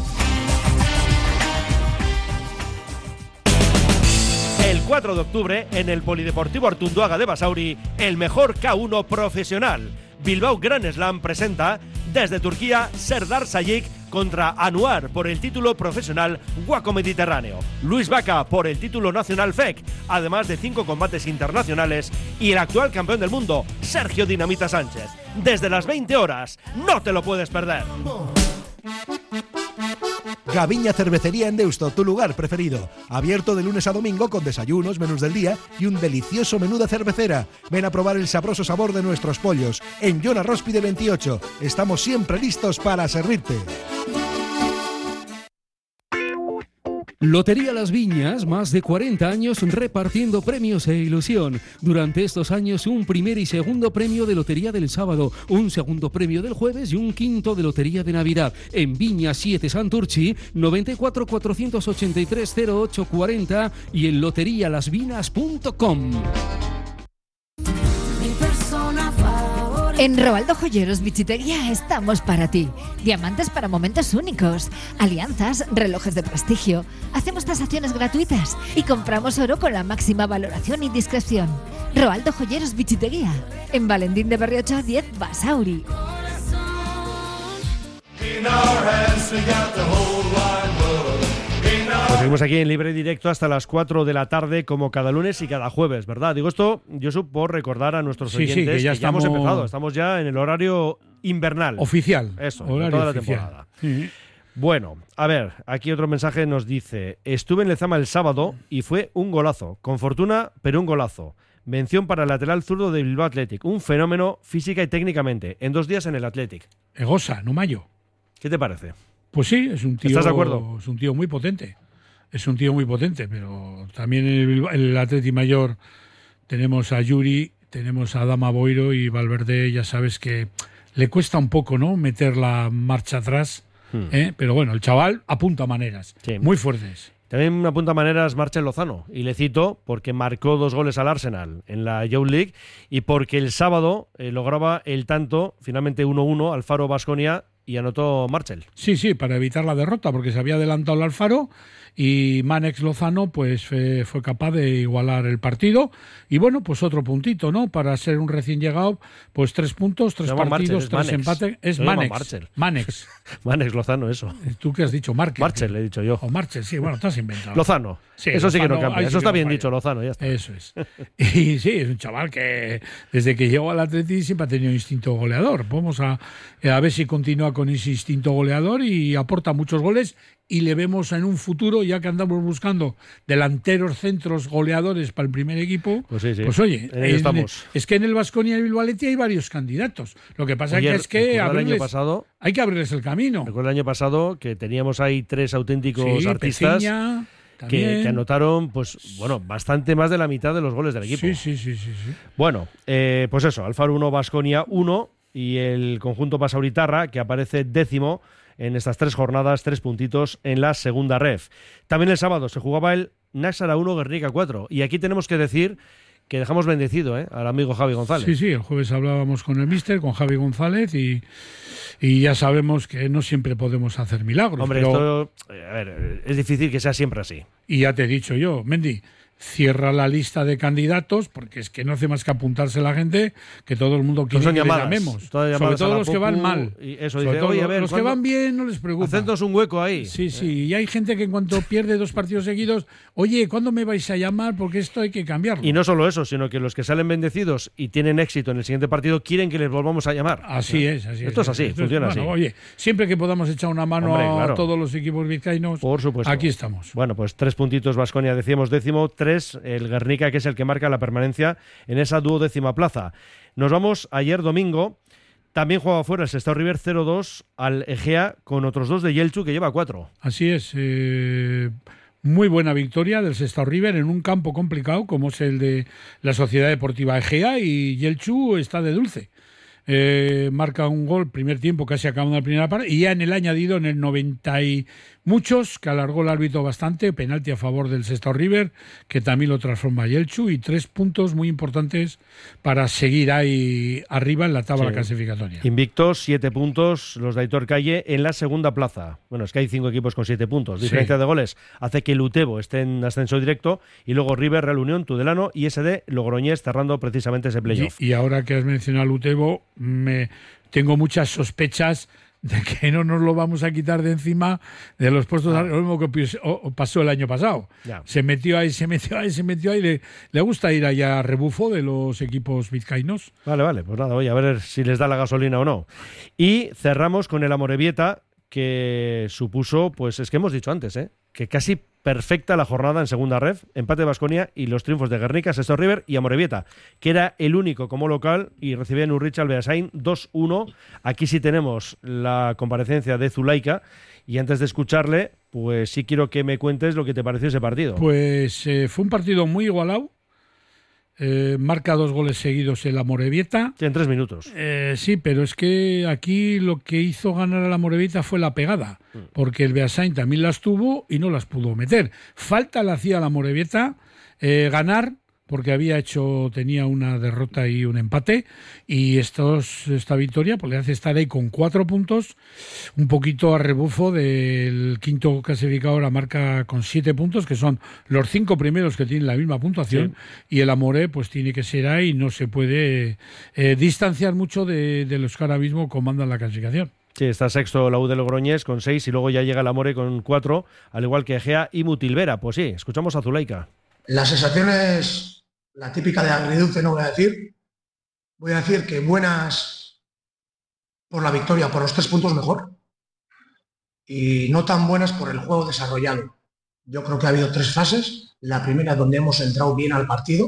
Speaker 2: El cuatro de octubre, en el Polideportivo Artunduaga de Basauri, el mejor K uno profesional. Bilbao Grand Slam presenta desde Turquía Serdar Sayık contra Anuar por el título profesional Waco Mediterráneo, Luis Vaca por el título nacional F E C, además de cinco combates internacionales, y el actual campeón del mundo, Sergio Dinamita Sánchez. Desde las veinte horas, no te lo puedes perder.
Speaker 8: Gaviña Cervecería en Deusto, tu lugar preferido. Abierto de lunes a domingo con desayunos, menús del día y un delicioso menú de cervecera. Ven a probar el sabroso sabor de nuestros pollos. En Joan Arróspide veintiocho. Estamos siempre listos para servirte.
Speaker 7: Lotería Las Viñas, más de cuarenta años repartiendo premios e ilusión. Durante estos años, un primer y segundo premio de Lotería del sábado, un segundo premio del jueves y un quinto de Lotería de Navidad. En Viña siete Santurchi, noventa y cuatro, cuatrocientos ochenta y tres, cero ocho cuarenta y en lotería las vinas punto com.
Speaker 9: En Roaldo Joyeros Bichitería estamos para ti. Diamantes para momentos únicos, alianzas, relojes de prestigio. Hacemos tasaciones gratuitas y compramos oro con la máxima valoración y discreción. Roaldo Joyeros Bichitería, en Valentín de Berriocho diez, Basauri.
Speaker 2: Pues seguimos aquí en libre y directo hasta las cuatro de la tarde, como cada lunes y cada jueves, ¿verdad? Digo esto, Josu, por recordar a nuestros
Speaker 3: Sí, sí,
Speaker 2: oyentes
Speaker 3: que ya
Speaker 2: que ya hemos
Speaker 3: estamos-
Speaker 2: empezado. Estamos ya en el horario invernal.
Speaker 3: Oficial.
Speaker 2: Eso,
Speaker 3: horario
Speaker 2: toda la
Speaker 3: oficial.
Speaker 2: temporada.
Speaker 3: Sí.
Speaker 2: Bueno, a ver, aquí otro mensaje nos dice: estuve en Lezama el sábado y fue un golazo. Con fortuna, pero un golazo. Mención para el lateral zurdo de Bilbao Athletic. Un fenómeno física y técnicamente. En dos días en el Athletic.
Speaker 3: Egosa, no Mayo.
Speaker 2: ¿Qué te parece?
Speaker 3: Pues sí, es un tío.
Speaker 2: ¿Estás de acuerdo?
Speaker 3: Es un tío muy potente. Es un tío muy potente, pero también en el, en el Athletic Mayor tenemos a Yuri, tenemos a Adama Boiro y Valverde, ya sabes que le cuesta un poco, ¿no?, meter la marcha atrás. Hmm. ¿eh? Pero bueno, el chaval apunta maneras. Sí. Muy fuertes.
Speaker 2: También apunta maneras Marcel Lozano, y le cito porque marcó dos goles al Arsenal en la Youth League y porque el sábado eh, lograba el tanto, finalmente uno uno, Alfaro Baskonia, y anotó Marcel.
Speaker 3: Sí, sí, para evitar la derrota, porque se había adelantado el Alfaro y Manex Lozano pues fue, fue capaz de igualar el partido. Y bueno, pues otro puntito, ¿no? Para ser un recién llegado, pues tres puntos, tres partidos, tres
Speaker 2: Manex.
Speaker 3: empates. Es
Speaker 2: Se
Speaker 3: Manex. Manex.
Speaker 2: Manex Lozano, eso.
Speaker 3: ¿Tú qué has dicho? Márquez.
Speaker 2: Marcel, le he dicho yo.
Speaker 3: O Marcel, sí, bueno, te has inventado.
Speaker 2: Lozano. Sí, eso Lozano, sí que no cambia. Eso sí está no bien falla. Dicho, Lozano, ya está.
Speaker 3: Eso es. Y sí, es un chaval que desde que llegó al Atleti siempre ha tenido instinto goleador. Vamos a, a ver si continúa con ese instinto goleador y aporta muchos goles. Y le vemos en un futuro, ya que andamos buscando delanteros, centros, goleadores para el primer equipo, pues, sí, sí. pues oye,
Speaker 2: en, estamos.
Speaker 3: es que en el Baskonia y el Bilbao Athletic hay varios candidatos. Lo que pasa Oye, es que abrirles,
Speaker 2: el año pasado,
Speaker 3: hay que abrirles el camino.
Speaker 2: Recuerdo el año pasado que teníamos ahí tres auténticos
Speaker 3: sí,
Speaker 2: artistas
Speaker 3: Peciña,
Speaker 2: que, que anotaron, pues bueno, bastante más de la mitad de los goles del equipo.
Speaker 3: Sí, sí, sí, sí. sí.
Speaker 2: Bueno, eh, pues eso, Alfaro uno, Baskonia uno y el conjunto Basauritarra, que aparece décimo en estas tres jornadas, tres puntitos en la segunda ref. También el sábado se jugaba el Náxara uno, Guernica cuatro. Y aquí tenemos que decir que dejamos bendecido ¿eh? al amigo Javi González.
Speaker 3: Sí, sí, el jueves hablábamos con el míster, con Javi González, y, y ya sabemos que no siempre podemos hacer milagros.
Speaker 2: Hombre,
Speaker 3: pero...
Speaker 2: esto a ver, es difícil que sea siempre así.
Speaker 3: Y ya te he dicho yo, Mendy, cierra la lista de candidatos, porque es que no hace más que apuntarse la gente, que todo el mundo quiere
Speaker 2: son
Speaker 3: que
Speaker 2: llamadas,
Speaker 3: les llamemos.
Speaker 2: Sobre
Speaker 3: todo los que van mal.
Speaker 2: Y eso
Speaker 3: Sobre
Speaker 2: dice,
Speaker 3: todo
Speaker 2: oye, a ver,
Speaker 3: los que van bien no les preocupa.
Speaker 2: Hacednos un hueco ahí.
Speaker 3: Sí, sí. Y hay gente que en cuanto pierde dos partidos seguidos, oye, ¿cuándo me vais a llamar? Porque esto hay que cambiarlo.
Speaker 2: Y no solo eso, sino que los que salen bendecidos y tienen éxito en el siguiente partido quieren que les volvamos a llamar.
Speaker 3: Así es, así
Speaker 2: Esto
Speaker 3: es.
Speaker 2: es así,
Speaker 3: Esto
Speaker 2: funciona
Speaker 3: es, bueno,
Speaker 2: así.
Speaker 3: Oye, siempre que podamos echar una mano
Speaker 2: Hombre,
Speaker 3: a
Speaker 2: claro.
Speaker 3: todos los equipos vizcaínos,
Speaker 2: por supuesto.
Speaker 3: Aquí estamos.
Speaker 2: Bueno, pues tres puntitos Baskonia, decíamos décimo, tres el Guernica, que es el que marca la permanencia en esa duodécima plaza. Nos vamos ayer domingo. También jugaba fuera el Sestao River cero dos al Egea con otros dos de Yelchu, que lleva cuatro.
Speaker 3: Así es. Eh, muy buena victoria del Sestao River en un campo complicado como es el de la Sociedad Deportiva Egea, y Yelchu está de dulce. Eh, marca un gol primer tiempo, casi acabando la primera parte, y ya en el añadido, en el noventa y muchos, que alargó el árbitro bastante, penalti a favor del Sestao River, que también lo transforma Yelchu, y tres puntos muy importantes para seguir ahí arriba en la tabla sí. clasificatoria.
Speaker 2: Invictos, siete puntos los de Aitor Calle en la segunda plaza. Bueno, es que hay cinco equipos con siete puntos. Diferencia sí. de goles hace que el Utebo esté en ascenso directo, y luego River, Real Unión, Tudelano y S D Logroñés cerrando precisamente ese playoff.
Speaker 3: Y, y ahora que has mencionado al Utebo, me tengo muchas sospechas de que no nos lo vamos a quitar de encima de los puestos, ah. lo mismo que pasó el año pasado. Ya. Se metió ahí, se metió ahí, se metió ahí. Le, le gusta ir allá a rebufo de los equipos vizcaínos.
Speaker 2: Vale, vale, pues nada, voy a ver si les da la gasolina o no. Y cerramos con el Amorebieta, que supuso, pues es que hemos dicho antes, ¿eh? que casi perfecta la jornada en segunda ref, empate de Baskonia y los triunfos de Guernica, Sestao River y Amorebieta, que era el único como local y recibía en Urricha al Beasain dos uno. Aquí sí tenemos la comparecencia de Zulaika, y antes de escucharle, pues sí quiero que me cuentes lo que te pareció ese partido.
Speaker 3: Pues eh, fue un partido muy igualado. Eh, marca dos goles seguidos el Amorebieta.
Speaker 2: Sí, en tres minutos.
Speaker 3: Eh, sí, pero es que aquí lo que hizo ganar al Amorebieta fue la pegada, mm. porque el Beasain también las tuvo y no las pudo meter. Falta le hacía al Amorebieta eh, ganar, porque había hecho, tenía una derrota y un empate, y estos, esta victoria pues le hace estar ahí con cuatro puntos, un poquito a rebufo del quinto clasificado, la marca con siete puntos, que son los cinco primeros que tienen la misma puntuación, sí. y el Amore pues tiene que ser ahí, no se puede eh, distanciar mucho de, de los que ahora mismo comandan la clasificación.
Speaker 2: Sí, está sexto la U de Logroñés con seis, y luego ya llega el Amore con cuatro, al igual que Egea y Mutilvera. Pues sí, escuchamos a Zulaika.
Speaker 10: La sensación es la típica de agridulce, no voy a decir. Voy a decir que buenas, por la victoria, por los tres puntos mejor, y no tan buenas por el juego desarrollado. Yo creo que ha habido tres fases. La primera donde hemos entrado bien al partido,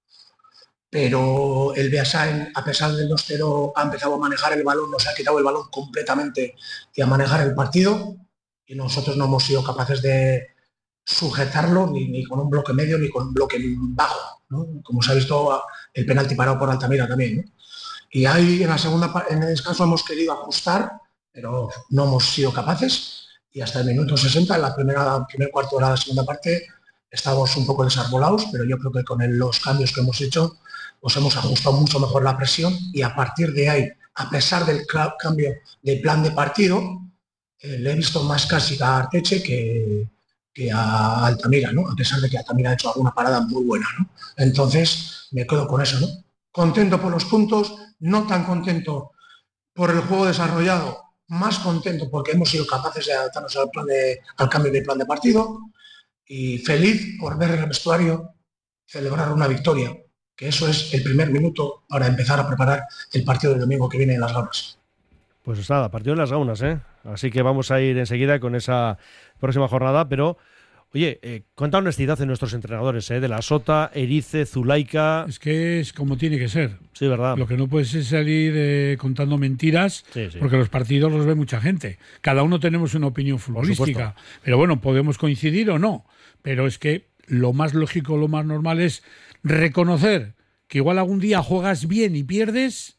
Speaker 10: pero el Beasain, a pesar del dos cero, ha empezado a manejar el balón, nos ha quitado el balón completamente y a manejar el partido, y nosotros no hemos sido capaces de sujetarlo ni, ni con un bloque medio ni con un bloque bajo, ¿no? Como se ha visto el penalti parado por Altamira también, ¿no? Y ahí en la segunda, en el descanso hemos querido ajustar, pero no hemos sido capaces, y hasta el minuto sesenta, en la primera primer cuarto de la segunda parte, estábamos un poco desarbolados, pero yo creo que con el, los cambios que hemos hecho, pues hemos ajustado mucho mejor la presión, y a partir de ahí, a pesar del cambio de plan de partido, eh, le he visto más casi a Arteche que, que a Altamira, ¿no? A pesar de que Altamira ha hecho alguna parada muy buena, ¿no? Entonces, me quedo con eso, ¿no? Contento por los puntos, no tan contento por el juego desarrollado, más contento porque hemos sido capaces de adaptarnos al, plan de, al cambio de plan de partido, y feliz por ver en el vestuario celebrar una victoria, que eso es el primer minuto para empezar a preparar el partido del domingo que viene en Las Gaunas.
Speaker 2: Pues nada, partido en Las Gaunas, ¿eh? Así que vamos a ir enseguida con esa próxima jornada, pero oye, eh, cuánta honestidad en nuestros entrenadores, ¿eh? De la Sota, Erice, Zulaika.
Speaker 3: Es que es como tiene que ser.
Speaker 2: Sí, verdad.
Speaker 3: Lo que no puedes es salir eh, contando mentiras, sí, sí. Porque los partidos los ve mucha gente. Cada uno tenemos una opinión futbolística. Pero bueno, podemos coincidir o no. Pero es que lo más lógico, lo más normal es reconocer que igual algún día juegas bien y pierdes,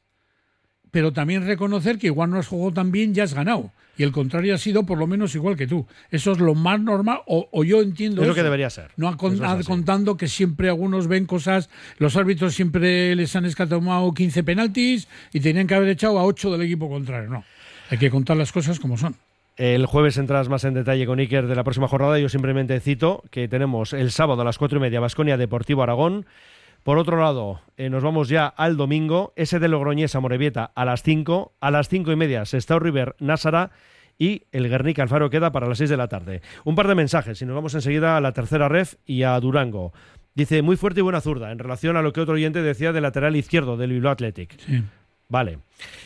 Speaker 3: pero también reconocer que igual no has jugado tan bien y has ganado. Y el contrario ha sido por lo menos igual que tú. Eso es lo más normal, o, o yo entiendo
Speaker 2: es
Speaker 3: eso.
Speaker 2: lo que debería ser.
Speaker 3: No con, es contando que siempre algunos ven cosas, los árbitros siempre les han escatomado quince penaltis y tenían que haber echado a ocho del equipo contrario. No, hay que contar las cosas como son.
Speaker 2: El jueves entras más en detalle con Iker de la próxima jornada. Yo simplemente cito que tenemos el sábado a las cuatro y media Baskonia Deportivo Aragón. Por otro lado, eh, nos vamos ya al domingo, ese de Logroñés a Morevieta a las cinco, a las cinco y media Sestao River Násara y el Guernica Alfaro queda para las seis de la tarde. Un par de mensajes y nos vamos enseguida a la tercera ref y a Durango. Dice, muy fuerte y buena zurda, en relación a lo que otro oyente decía del lateral izquierdo del Bilbao Athletic.
Speaker 3: Sí.
Speaker 2: Vale.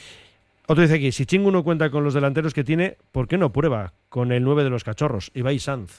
Speaker 2: Otro dice aquí, si Chingu no cuenta con los delanteros que tiene, ¿por qué no prueba con el nueve de los Cachorros, Ibai Sanz?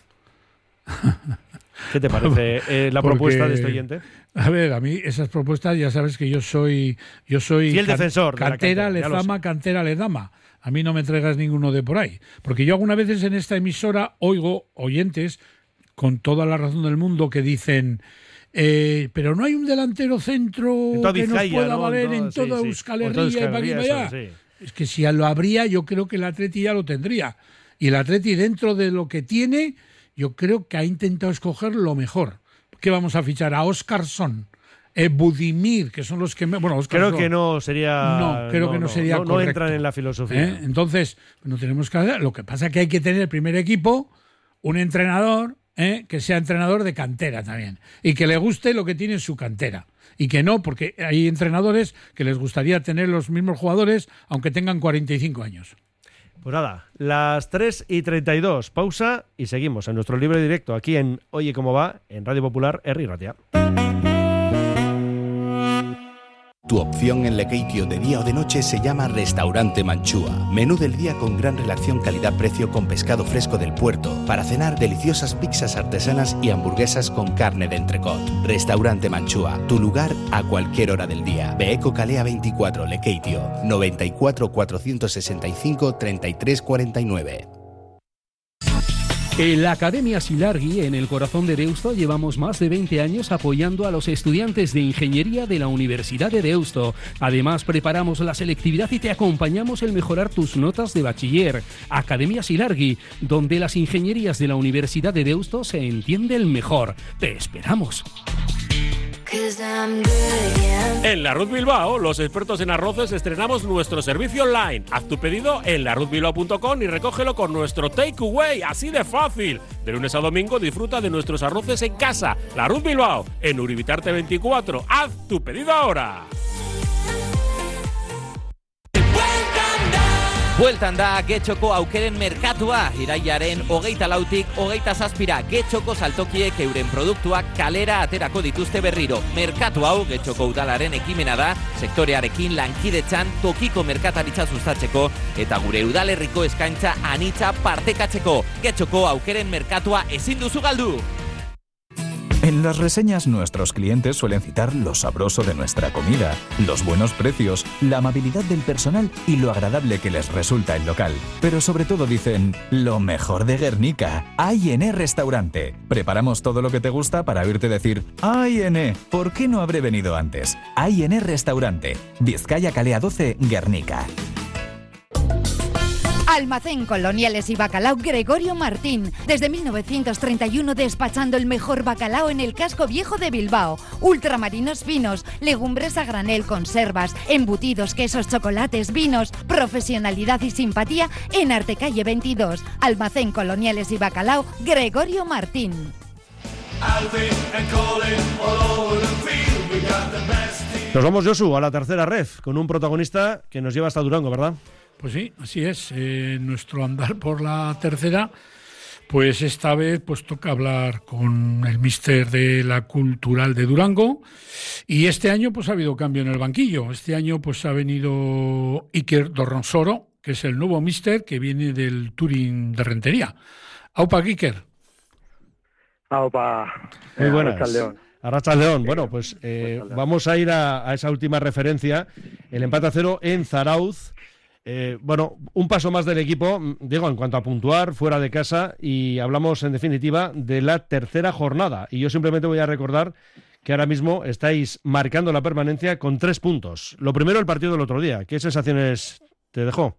Speaker 2: ¿Qué te parece eh, la Porque, propuesta de este oyente?
Speaker 3: A ver, a mí esas propuestas, ya sabes que yo soy yo soy
Speaker 2: fiel can, defensor
Speaker 3: cantera,
Speaker 2: de la cantera,
Speaker 3: Lezama, cantera, Lezama. A mí no me traigas ninguno de por ahí. Porque yo algunas veces en esta emisora oigo oyentes, con toda la razón del mundo, que dicen... Eh, pero no hay un delantero centro que
Speaker 2: Vizcaya,
Speaker 3: nos pueda
Speaker 2: ¿no?
Speaker 3: valer
Speaker 2: no,
Speaker 3: en
Speaker 2: sí,
Speaker 3: toda
Speaker 2: sí.
Speaker 3: Euskal Herria y para aquí y para allá. Sí. Es que si lo habría, yo creo que el Atleti ya lo tendría. Y el Atleti, dentro de lo que tiene, yo creo que ha intentado escoger lo mejor. ¿Qué vamos a fichar? A Óscarson, eh, Budimir, que son los que... Me, bueno,
Speaker 2: Óscarson, creo que no sería...
Speaker 3: No, creo no, que no, no sería
Speaker 2: no,
Speaker 3: correcto.
Speaker 2: No entran en la filosofía.
Speaker 3: ¿Eh? Entonces, no tenemos que hacer... Lo que pasa es que hay que tener el primer equipo, un entrenador... ¿Eh? que sea entrenador de cantera también y que le guste lo que tiene en su cantera y que no, porque hay entrenadores que les gustaría tener los mismos jugadores aunque tengan cuarenta y cinco años.
Speaker 2: Pues nada, las tres y treinta y dos, pausa y seguimos en nuestro libre directo aquí en Oye Cómo Va, en Radio Popular, Herri Ratia.
Speaker 1: Tu opción en Lekeitio de día o de noche se llama Restaurante Manchúa. Menú del día con gran relación calidad-precio con pescado fresco del puerto. Para cenar, deliciosas pizzas artesanas y hamburguesas con carne de entrecot. Restaurante Manchúa, tu lugar a cualquier hora del día. Beeco Calea veinticuatro, Lekeitio, noventa y cuatro, cuatrocientos sesenta y cinco, treinta y tres cuarenta y nueve.
Speaker 7: En la Academia Silargui, en el corazón de Deusto, llevamos más de veinte años apoyando a los estudiantes de Ingeniería de la Universidad de Deusto. Además, preparamos la selectividad y te acompañamos en mejorar tus notas de bachiller. Academia Silargui, donde las ingenierías de la Universidad de Deusto se entienden mejor. ¡Te esperamos!
Speaker 11: En La Ruz Bilbao, los expertos en arroces, estrenamos nuestro servicio online. Haz tu pedido en la ruz bilbao punto com y recógelo con nuestro takeaway, así de fácil. De lunes a domingo disfruta de nuestros arroces en casa. La Ruz Bilbao, en Uribitarte veinticuatro. Haz tu pedido ahora.
Speaker 12: Bueltan da Getxoko aukeren merkatua, irailaren hogeita lautik hogeita zazpira Getxoko saltokiek euren produktuak kalera aterako dituzte berriro. Merkatu hau Getxoko udalaren ekimena da, sektorearekin lankidetzan tokiko merkataritza sustatzeko eta gure udalerriko eskaintza anitza partekatzeko. Getxoko aukeren merkatua ezin duzu galdu!
Speaker 13: En las reseñas nuestros clientes suelen citar lo sabroso de nuestra comida, los buenos precios, la amabilidad del personal y lo agradable que les resulta el local. Pero sobre todo dicen, lo mejor de Guernica, A y N Restaurante. Preparamos todo lo que te gusta para oírte decir, A y N, ¿por qué no habré venido antes? A y N Restaurante, Vizcaya Calea doce, Guernica.
Speaker 14: Almacén Coloniales y Bacalao Gregorio Martín. Desde mil novecientos treinta y uno despachando el mejor bacalao en el casco viejo de Bilbao. Ultramarinos finos, legumbres a granel, conservas, embutidos, quesos, chocolates, vinos. Profesionalidad y simpatía en Artecalle veintidós. Almacén Coloniales y Bacalao Gregorio Martín.
Speaker 2: Nos vamos, Josu, a la tercera ref, con un protagonista que nos lleva hasta Durango, ¿verdad?
Speaker 3: Pues sí, así es. Eh, nuestro andar por la tercera, pues esta vez pues toca hablar con el míster de la Cultural de Durango, y este año pues ha habido cambio en el banquillo. Este año pues ha venido Iker Dorronsoro, que es el nuevo míster que viene del Turín de Rentería. Aupa, Iker.
Speaker 15: Aupa.
Speaker 2: Muy buenas.
Speaker 15: Arratsaldeon.
Speaker 2: Arratsaldeon. Bueno, pues eh, vamos a ir a, a esa última referencia, el empate a cero en Zarauz. Eh, bueno, un paso más del equipo, digo, en cuanto a puntuar fuera de casa, y hablamos en definitiva de la tercera jornada. Y yo simplemente voy a recordar que ahora mismo estáis marcando la permanencia con tres puntos. Lo primero, el partido del otro día. ¿Qué sensaciones te dejó?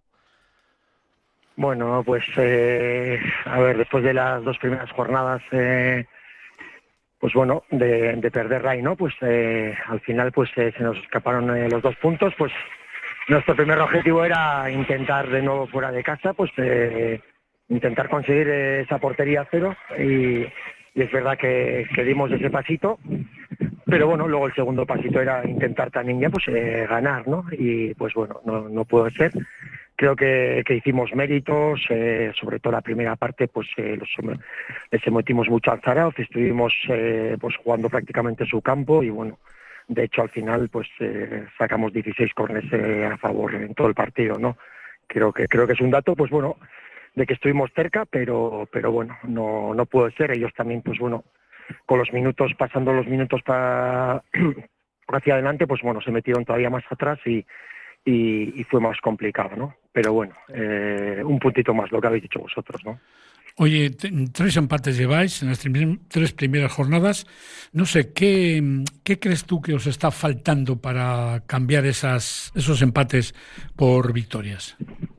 Speaker 15: Bueno, pues eh, a ver, después de las dos primeras jornadas, eh, pues bueno, de, de perder Ray, ¿no? Pues eh, al final pues eh, se nos escaparon eh, los dos puntos, pues nuestro primer objetivo era intentar de nuevo fuera de casa, pues eh, intentar conseguir eh, esa portería cero, y, y es verdad que, que dimos ese pasito, pero bueno, luego el segundo pasito era intentar también ya pues eh, ganar, ¿no? Y pues bueno, no, no pudo ser. Creo que, que hicimos méritos, eh, sobre todo la primera parte, pues eh, los, les metimos mucho al Zarauz, estuvimos eh, pues jugando prácticamente su campo, y bueno, de hecho al final pues eh, sacamos dieciséis córneres eh, a favor en todo el partido, ¿no? Creo que creo que es un dato, pues bueno, de que estuvimos cerca, pero pero bueno, no no pudo ser. Ellos también, pues bueno, con los minutos, pasando los minutos para hacia adelante, pues bueno, se metieron todavía más atrás y y, y fue más complicado, ¿no? Pero bueno, eh, un puntito más, lo que habéis dicho vosotros, ¿no?
Speaker 3: Oye, t- tres empates lleváis en las tri- tres primeras jornadas. No sé, ¿qué, ¿qué crees tú que os está faltando para cambiar esas, esos empates por victorias?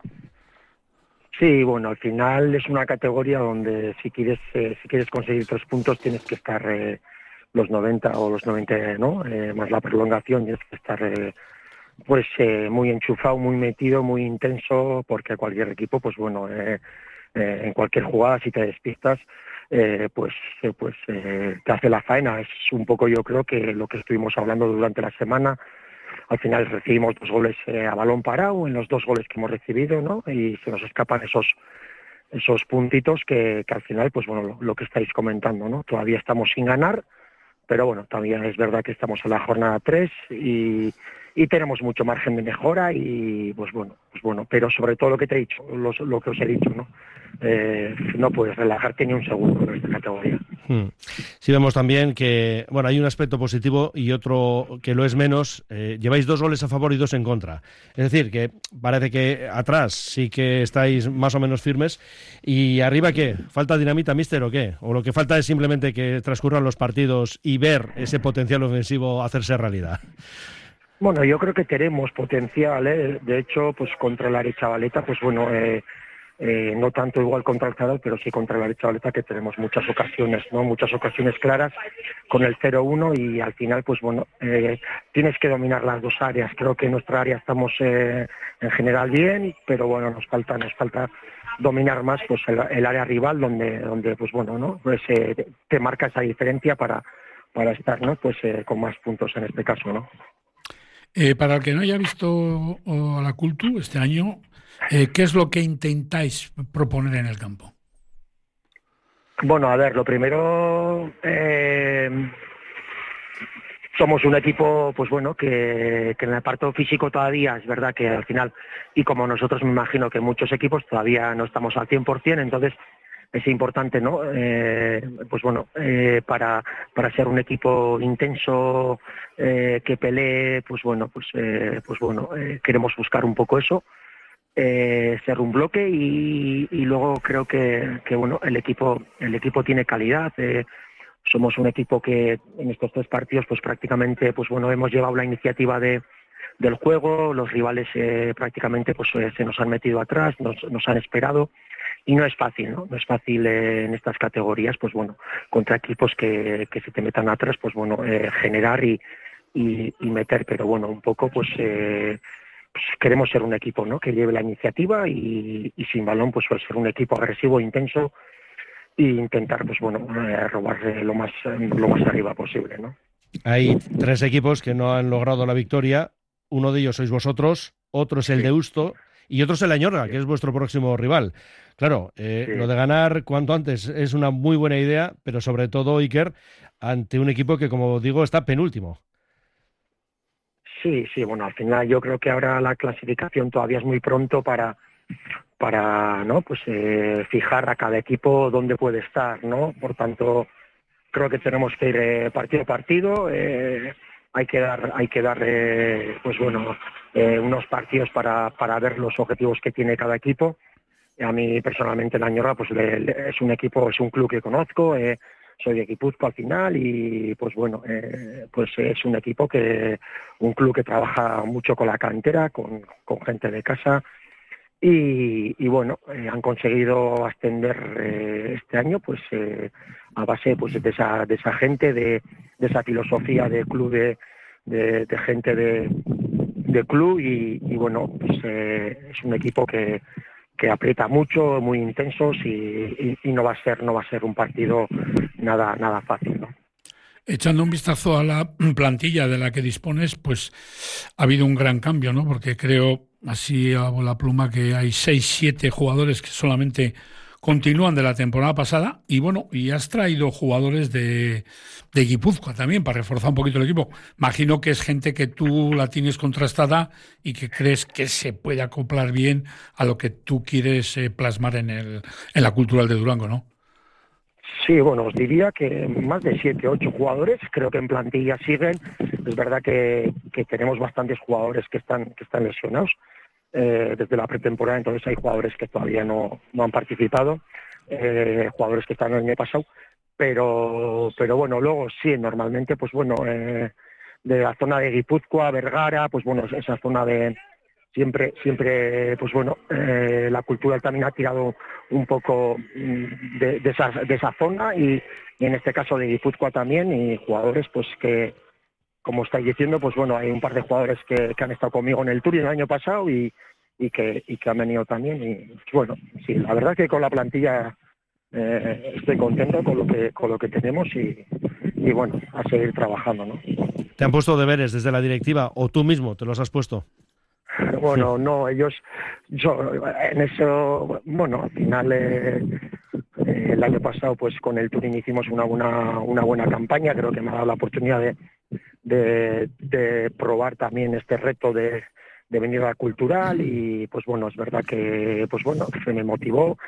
Speaker 15: Sí, bueno, al final es una categoría donde si quieres eh, si quieres conseguir tres puntos tienes que estar eh, los noventa o los noventa, ¿no? Eh, más la prolongación, tienes que estar eh, pues eh, muy enchufado, muy metido, muy intenso, porque cualquier equipo, pues bueno, eh, eh, en cualquier jugada, si te despistas, eh, pues eh, pues eh, te hace la faena. Es un poco, yo creo, que lo que estuvimos hablando durante la semana. Al final recibimos dos goles eh, a balón parado en los dos goles que hemos recibido, ¿no? Y se nos escapan esos esos puntitos que, que al final, pues bueno, lo, lo que estáis comentando, ¿no? Todavía estamos sin ganar, pero bueno, también es verdad que estamos en la jornada tres y, y tenemos mucho margen de mejora y pues bueno, pues bueno, pero sobre todo lo que te he dicho, lo, lo que os he dicho, ¿no? Eh, no puedes relajarte ni un segundo en esta categoría.
Speaker 2: Hmm. Sí, vemos también que, bueno, hay un aspecto positivo y otro que lo es menos. Eh, lleváis dos goles a favor y dos en contra. Es decir, que parece que atrás sí que estáis más o menos firmes. ¿Y arriba qué? ¿Falta dinamita, míster, o qué? ¿O lo que falta es simplemente que transcurran los partidos y ver ese potencial ofensivo hacerse realidad?
Speaker 15: Bueno, yo creo que tenemos potencial, ¿eh? De hecho, pues contra la Aretxabaleta, pues bueno, eh, eh, no tanto igual contra el Zarauz, pero sí contra la Aretxabaleta, que tenemos muchas ocasiones, ¿no? Muchas ocasiones claras con el cero uno y al final, pues bueno, eh, tienes que dominar las dos áreas. Creo que en nuestra área estamos eh, en general bien, pero bueno, nos falta, nos falta dominar más pues el, el área rival, donde, donde pues bueno, ¿no? Pues eh, te marca esa diferencia para, para estar, ¿no? Pues eh, con más puntos en este caso, ¿no?
Speaker 3: Eh, para el que no haya visto o, la Cultu, este año Eh, ¿Qué es lo que intentáis proponer en el campo?
Speaker 15: Bueno, a ver, lo primero, eh, somos un equipo, pues bueno, que, que en el apartado físico todavía es verdad que al final, y como nosotros me imagino que muchos equipos todavía no estamos al cien por ciento, entonces es importante, ¿no? Eh, pues bueno, eh, para, para ser un equipo intenso, eh, que pelee, pues bueno, pues, eh, pues bueno, eh, queremos buscar un poco eso. Eh, ser un bloque y, y luego creo que, que bueno el equipo el equipo tiene calidad. Eh, somos un equipo que en estos tres partidos pues prácticamente pues bueno hemos llevado la iniciativa de del juego. Los rivales eh, prácticamente pues eh, se nos han metido atrás, nos, nos han esperado y no es fácil, no no es fácil eh, en estas categorías pues bueno contra equipos que, que se te metan atrás pues bueno eh, generar y, y, y meter, pero bueno un poco pues eh, Pues queremos ser un equipo, ¿no? Que lleve la iniciativa y, y sin balón pues ser un equipo agresivo, intenso e intentar pues bueno eh, robar lo más lo más arriba posible, ¿no?
Speaker 2: Hay tres equipos que no han logrado la victoria. Uno de ellos sois vosotros, otro es el sí. Deusto y otro es el Añorga, sí. que es vuestro próximo rival. Claro, eh, sí. lo de ganar cuanto antes es una muy buena idea, pero sobre todo, Iker, ante un equipo que, como digo, está penúltimo.
Speaker 15: Sí, sí, bueno, al final yo creo que ahora la clasificación todavía es muy pronto para, para ¿no? pues eh, fijar a cada equipo dónde puede estar, ¿no? Por tanto, creo que tenemos que ir eh, partido a partido, eh, hay que dar, hay que dar eh, pues bueno, eh, unos partidos para, para ver los objetivos que tiene cada equipo. A mí personalmente el Añorga pues le, le, es un equipo, es un club que conozco, eh, soy de Guipúzcoa al final y pues bueno, eh, pues es un equipo que, un club que trabaja mucho con la cantera, con, con gente de casa y, y bueno, eh, han conseguido ascender eh, este año pues eh, a base pues de esa, de esa gente, de, de esa filosofía de club, de, de, de gente de, de club y, y bueno, pues eh, es un equipo que que aprieta mucho, muy intensos y, y, y no va a ser no va a ser un partido nada nada fácil, ¿no?
Speaker 3: Echando un vistazo a la plantilla de la que dispones, pues ha habido un gran cambio, ¿no? Porque creo, así a bola pluma, que hay seis, siete jugadores que solamente continúan de la temporada pasada y bueno, y has traído jugadores de, de Guipúzcoa también para reforzar un poquito el equipo. Imagino que es gente que tú la tienes contrastada y que crees que se puede acoplar bien a lo que tú quieres eh, plasmar en, el, en la Cultural de Durango, ¿no?
Speaker 15: Sí, bueno, os diría que más de siete, ocho jugadores, creo que en plantilla siguen. Es verdad que, que tenemos bastantes jugadores que están, que están lesionados. Eh, desde la pretemporada, entonces hay jugadores que todavía no, no han participado, eh, jugadores que están el año pasado, pero pero bueno, luego sí, normalmente, pues bueno, eh, de la zona de Guipúzcoa, Vergara, pues bueno, esa zona de siempre, siempre, pues bueno, eh, la Cultural también ha tirado un poco de, de, esa, de esa zona y, y en este caso de Guipúzcoa también, y jugadores pues que como estáis diciendo, pues bueno, hay un par de jugadores que, que han estado conmigo en el Tour el año pasado y, y, que, y que han venido también. Y bueno, sí, la verdad que con la plantilla eh, estoy contento con lo que con lo que tenemos y, y bueno, a seguir trabajando, ¿no?
Speaker 2: ¿Te han puesto deberes desde la directiva o tú mismo te los has puesto?
Speaker 15: Bueno, no, ellos, yo en eso, bueno, al final eh, eh, el año pasado pues con el Turín hicimos una buena, una buena campaña, creo que me ha dado la oportunidad de De, de probar también este reto de, de venir a la Cultural y pues bueno, es verdad que pues bueno, se me motivó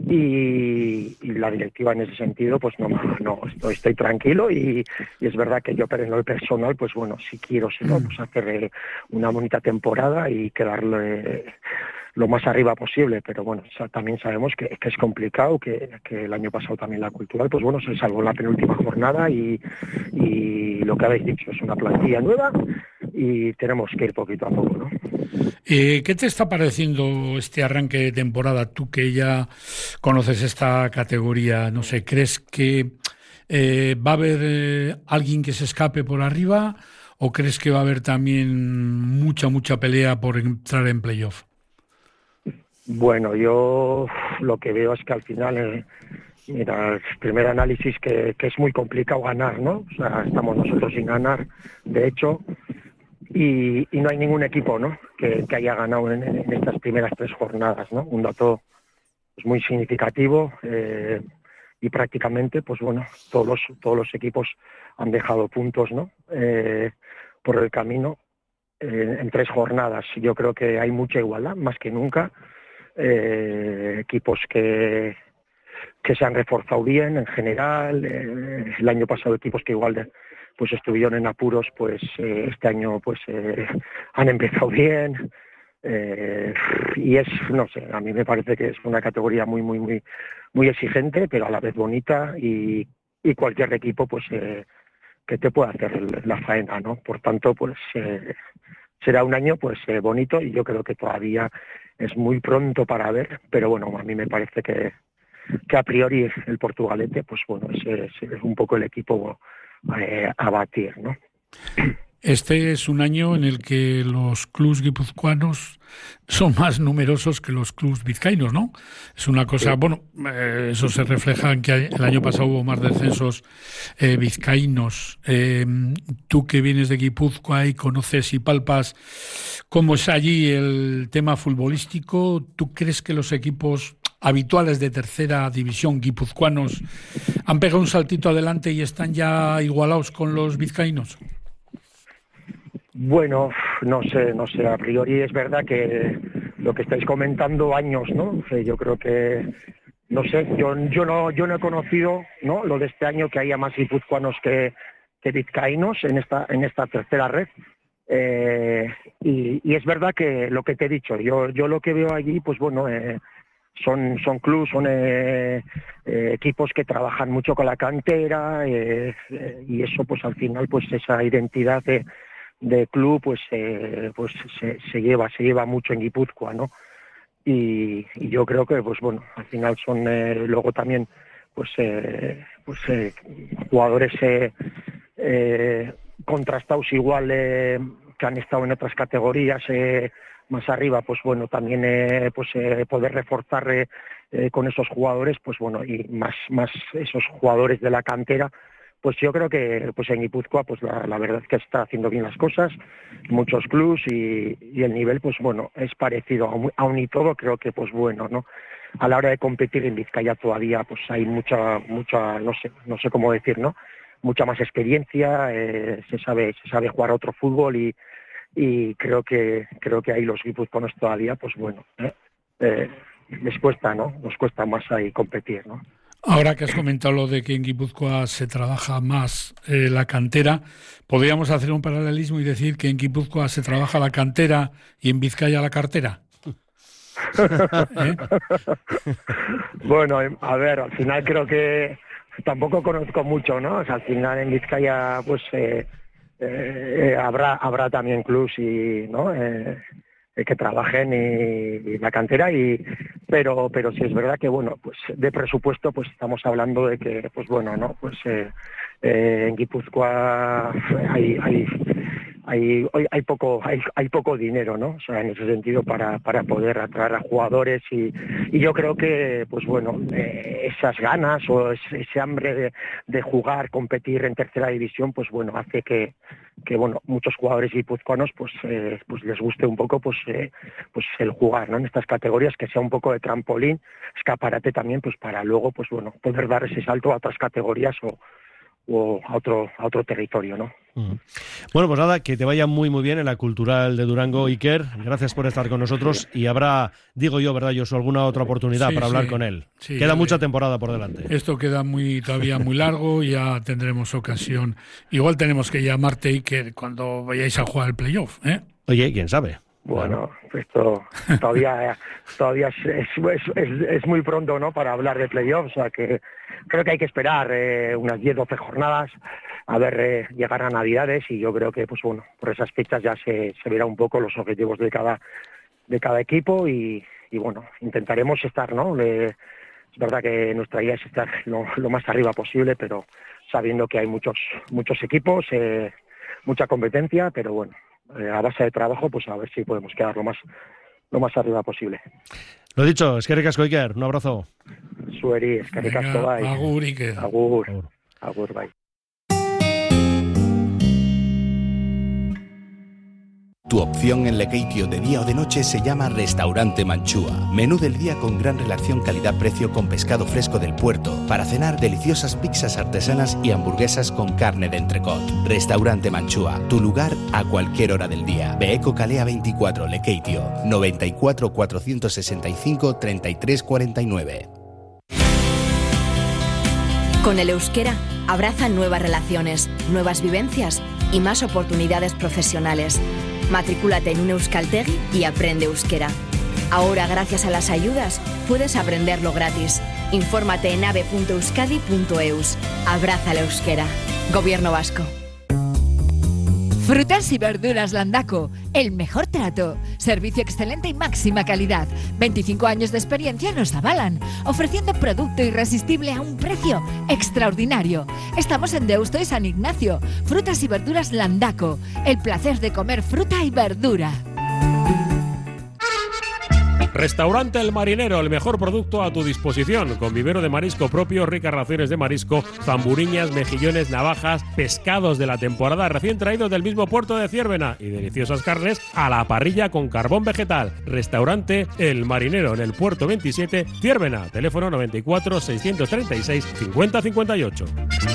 Speaker 15: y, y la directiva en ese sentido pues no, no estoy, estoy tranquilo y, y es verdad que yo pero en lo personal pues bueno, si quiero si no, pues hacer una bonita temporada y quedarle lo más arriba posible, pero bueno, también sabemos que, que es complicado, que, que el año pasado también la Cultural, pues bueno, se salvó la penúltima jornada y, y lo que habéis dicho es una plantilla nueva y tenemos que ir poquito a poco, ¿no?
Speaker 3: Eh, ¿Qué te está pareciendo este arranque de temporada? Tú que ya conoces esta categoría, no sé, ¿crees que eh, va a haber eh, alguien que se escape por arriba o crees que va a haber también mucha, mucha pelea por entrar en playoff?
Speaker 15: Bueno, yo lo que veo es que al final, eh, mira, el primer análisis que, que es muy complicado ganar, ¿no? O sea, estamos nosotros sin ganar, de hecho, y, y no hay ningún equipo, ¿no? que, que haya ganado en, en estas primeras tres jornadas, ¿no? Un dato pues, muy significativo eh, y prácticamente, pues bueno, todos los, todos los equipos han dejado puntos, ¿no? Eh, por el camino eh, en tres jornadas. Yo creo que hay mucha igualdad, más que nunca. Eh, equipos que que se han reforzado bien en general. Eh, el año pasado equipos que igual de, pues estuvieron en apuros, pues eh, este año pues eh, han empezado bien. Eh, y es, no sé, a mí me parece que es una categoría muy, muy, muy, muy exigente, pero a la vez bonita y, y cualquier equipo pues eh, que te pueda hacer la faena, ¿no? Por tanto, pues eh, será un año pues eh, bonito y yo creo que todavía es muy pronto para ver, pero bueno, a mí me parece que que a priori el Portugalete, pues bueno, es, es, es un poco el equipo eh, a batir, ¿no?
Speaker 3: Este es un año en el que los clubs guipuzcoanos son más numerosos que los clubs vizcaínos, ¿no? Es una cosa, sí. Bueno, eh, eso se refleja en que el año pasado hubo más descensos eh, vizcaínos. Eh, tú que vienes de Guipúzcoa y conoces y palpas cómo es allí el tema futbolístico, ¿tú crees que los equipos habituales de tercera división guipuzcoanos han pegado un saltito adelante y están ya igualados con los vizcaínos?
Speaker 15: Bueno, no sé, no sé, a priori es verdad que lo que estáis comentando años, ¿no? Yo creo que, no sé, yo, yo no yo no he conocido, ¿no? Lo de este año que haya más guipuzcoanos que, que vizcaínos en esta en esta tercera red. Eh, y, y es verdad que lo que te he dicho, yo yo lo que veo allí, pues bueno, eh, son son clubs, son eh, eh, equipos que trabajan mucho con la cantera eh, eh, y eso pues al final pues esa identidad de, de club pues eh, pues se, se lleva se lleva mucho en Guipúzcoa, ¿no? Y, y yo creo que pues bueno, al final son eh, luego también pues eh, pues eh, jugadores eh, eh, contrastados igual eh, que han estado en otras categorías eh, más arriba, pues bueno, también eh, pues eh, poder reforzar eh, eh, con esos jugadores, pues bueno, y más más esos jugadores de la cantera, pues yo creo que pues en Guipúzcoa pues la, la verdad es que está haciendo bien las cosas, muchos clubs y, y el nivel pues bueno, es parecido, aún, aún y todo creo que pues bueno, ¿no? A la hora de competir en Vizcaya todavía pues hay mucha, mucha, no sé, no sé cómo decir, ¿no? Mucha más experiencia, eh, se sabe, se sabe jugar otro fútbol y y creo que creo que ahí los guipuzcoanos todavía pues bueno eh, eh, les cuesta, ¿no? Nos cuesta más ahí competir, ¿no?
Speaker 3: Ahora que has comentado lo de que en Guipúzcoa se trabaja más eh, la cantera, podríamos hacer un paralelismo y decir que en Guipúzcoa se trabaja la cantera y en Vizcaya la cartera. ¿Eh?
Speaker 15: Bueno, a ver, al final creo que tampoco conozco mucho, ¿no? O sea, al final en Vizcaya pues eh, Eh, habrá habrá también clubs y no eh, que trabajen y, y la cantera y pero pero sí es verdad que bueno pues de presupuesto pues estamos hablando de que pues bueno no pues eh, eh, en Guipúzcoa hay hay hay hay poco hay hay poco dinero, ¿no? O sea, en ese sentido para para poder atraer a jugadores y, y yo creo que pues bueno eh, esas ganas o ese, ese hambre de, de jugar, competir en tercera división pues bueno hace que que bueno muchos jugadores guipuzcoanos pues eh, pues les guste un poco pues eh, pues el jugar, ¿no? En estas categorías, que sea un poco de trampolín, escaparate también pues para luego pues bueno poder dar ese salto a otras categorías o o a otro a otro territorio, ¿no?
Speaker 2: Mm. Bueno, pues nada, que te vaya muy muy bien en la Cultural de Durango, Iker. Gracias por estar con nosotros y habrá, digo yo, ¿verdad, Josu, alguna otra oportunidad sí, para hablar sí, con él? Sí, queda mucha temporada por delante.
Speaker 3: Esto queda muy todavía muy largo, ya tendremos ocasión. Igual tenemos que llamarte, Iker, cuando vayáis a jugar el playoff, ¿eh?
Speaker 2: Oye, quién sabe.
Speaker 15: Bueno, esto todavía todavía es, es, es, es muy pronto, ¿no? Para hablar de playoffs, o sea que creo que hay que esperar eh, unas diez doce jornadas a ver eh, llegar a Navidades y yo creo que pues bueno por esas fechas ya se, se verá un poco los objetivos de cada de cada equipo y, y bueno intentaremos estar, ¿no? Le, es verdad que nuestra idea es estar lo, lo más arriba posible, pero sabiendo que hay muchos muchos equipos, eh, mucha competencia, pero bueno. A base de trabajo, pues a ver si podemos quedar lo más lo más arriba posible.
Speaker 2: Lo dicho, eskerrik asko, Iker, un abrazo.
Speaker 15: Zueri, eskerrik asko, bai.
Speaker 3: Agur, Iker.
Speaker 15: Agur, agur, agur bai.
Speaker 1: Tu opción en Lekeitio de día o de noche se llama Restaurante Manchúa. Menú del día con gran relación calidad-precio con pescado fresco del puerto. Para cenar, deliciosas pizzas artesanas y hamburguesas con carne de entrecot. Restaurante Manchúa, tu lugar a cualquier hora del día. Beeco Calea veinticuatro, Lekeitio, noventa y cuatro, cuatrocientos sesenta y cinco, treinta y tres cuarenta y nueve.
Speaker 16: Con el euskera, abraza nuevas relaciones, nuevas vivencias y más oportunidades profesionales. Matricúlate en un euskaltegi y aprende euskera. Ahora, gracias a las ayudas, puedes aprenderlo gratis. Infórmate en ave punto euskadi punto eus. Abraza la euskera. Gobierno Vasco.
Speaker 9: Frutas y verduras Landaco, el mejor trato, servicio excelente y máxima calidad. veinticinco años de experiencia nos avalan, ofreciendo producto irresistible a un precio extraordinario. Estamos en Deusto y San Ignacio. Frutas y verduras Landaco, el placer de comer fruta y verdura.
Speaker 11: Restaurante El Marinero, el mejor producto a tu disposición, con vivero de marisco propio, ricas raciones de marisco, zamburiñas, mejillones, navajas, pescados de la temporada recién traídos del mismo puerto de Ciérvena y deliciosas carnes a la parrilla con carbón vegetal. Restaurante El Marinero, en el puerto veintisiete, Ciérvena, teléfono noventa y cuatro, seiscientos treinta y seis, cincuenta cincuenta y ocho.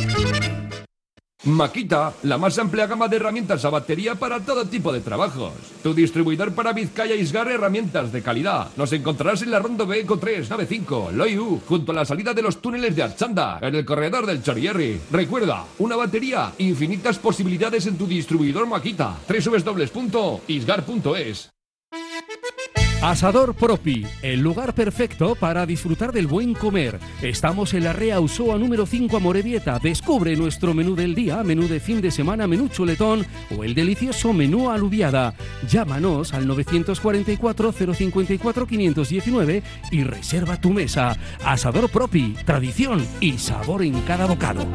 Speaker 17: Makita, la más amplia gama de herramientas a batería para todo tipo de trabajos. Tu distribuidor para Vizcaya Isgar, herramientas de calidad. Nos encontrarás en la Rondo Beeco tres, nave cinco, Loiu, junto a la salida de los túneles de Archanda, en el corredor del Chorierri. Recuerda, una batería, infinitas posibilidades en tu distribuidor Makita. doble u doble u doble u punto isgar punto es.
Speaker 7: Asador Propi, el lugar perfecto para disfrutar del buen comer. Estamos en la Rea Usoa número cinco, Amorebieta. Descubre nuestro menú del día, menú de fin de semana, menú chuletón o el delicioso menú alubiada. Llámanos al novecientos cuarenta y cuatro, cero cincuenta y cuatro, quinientos diecinueve y reserva tu mesa. Asador Propi, tradición y sabor en cada bocado.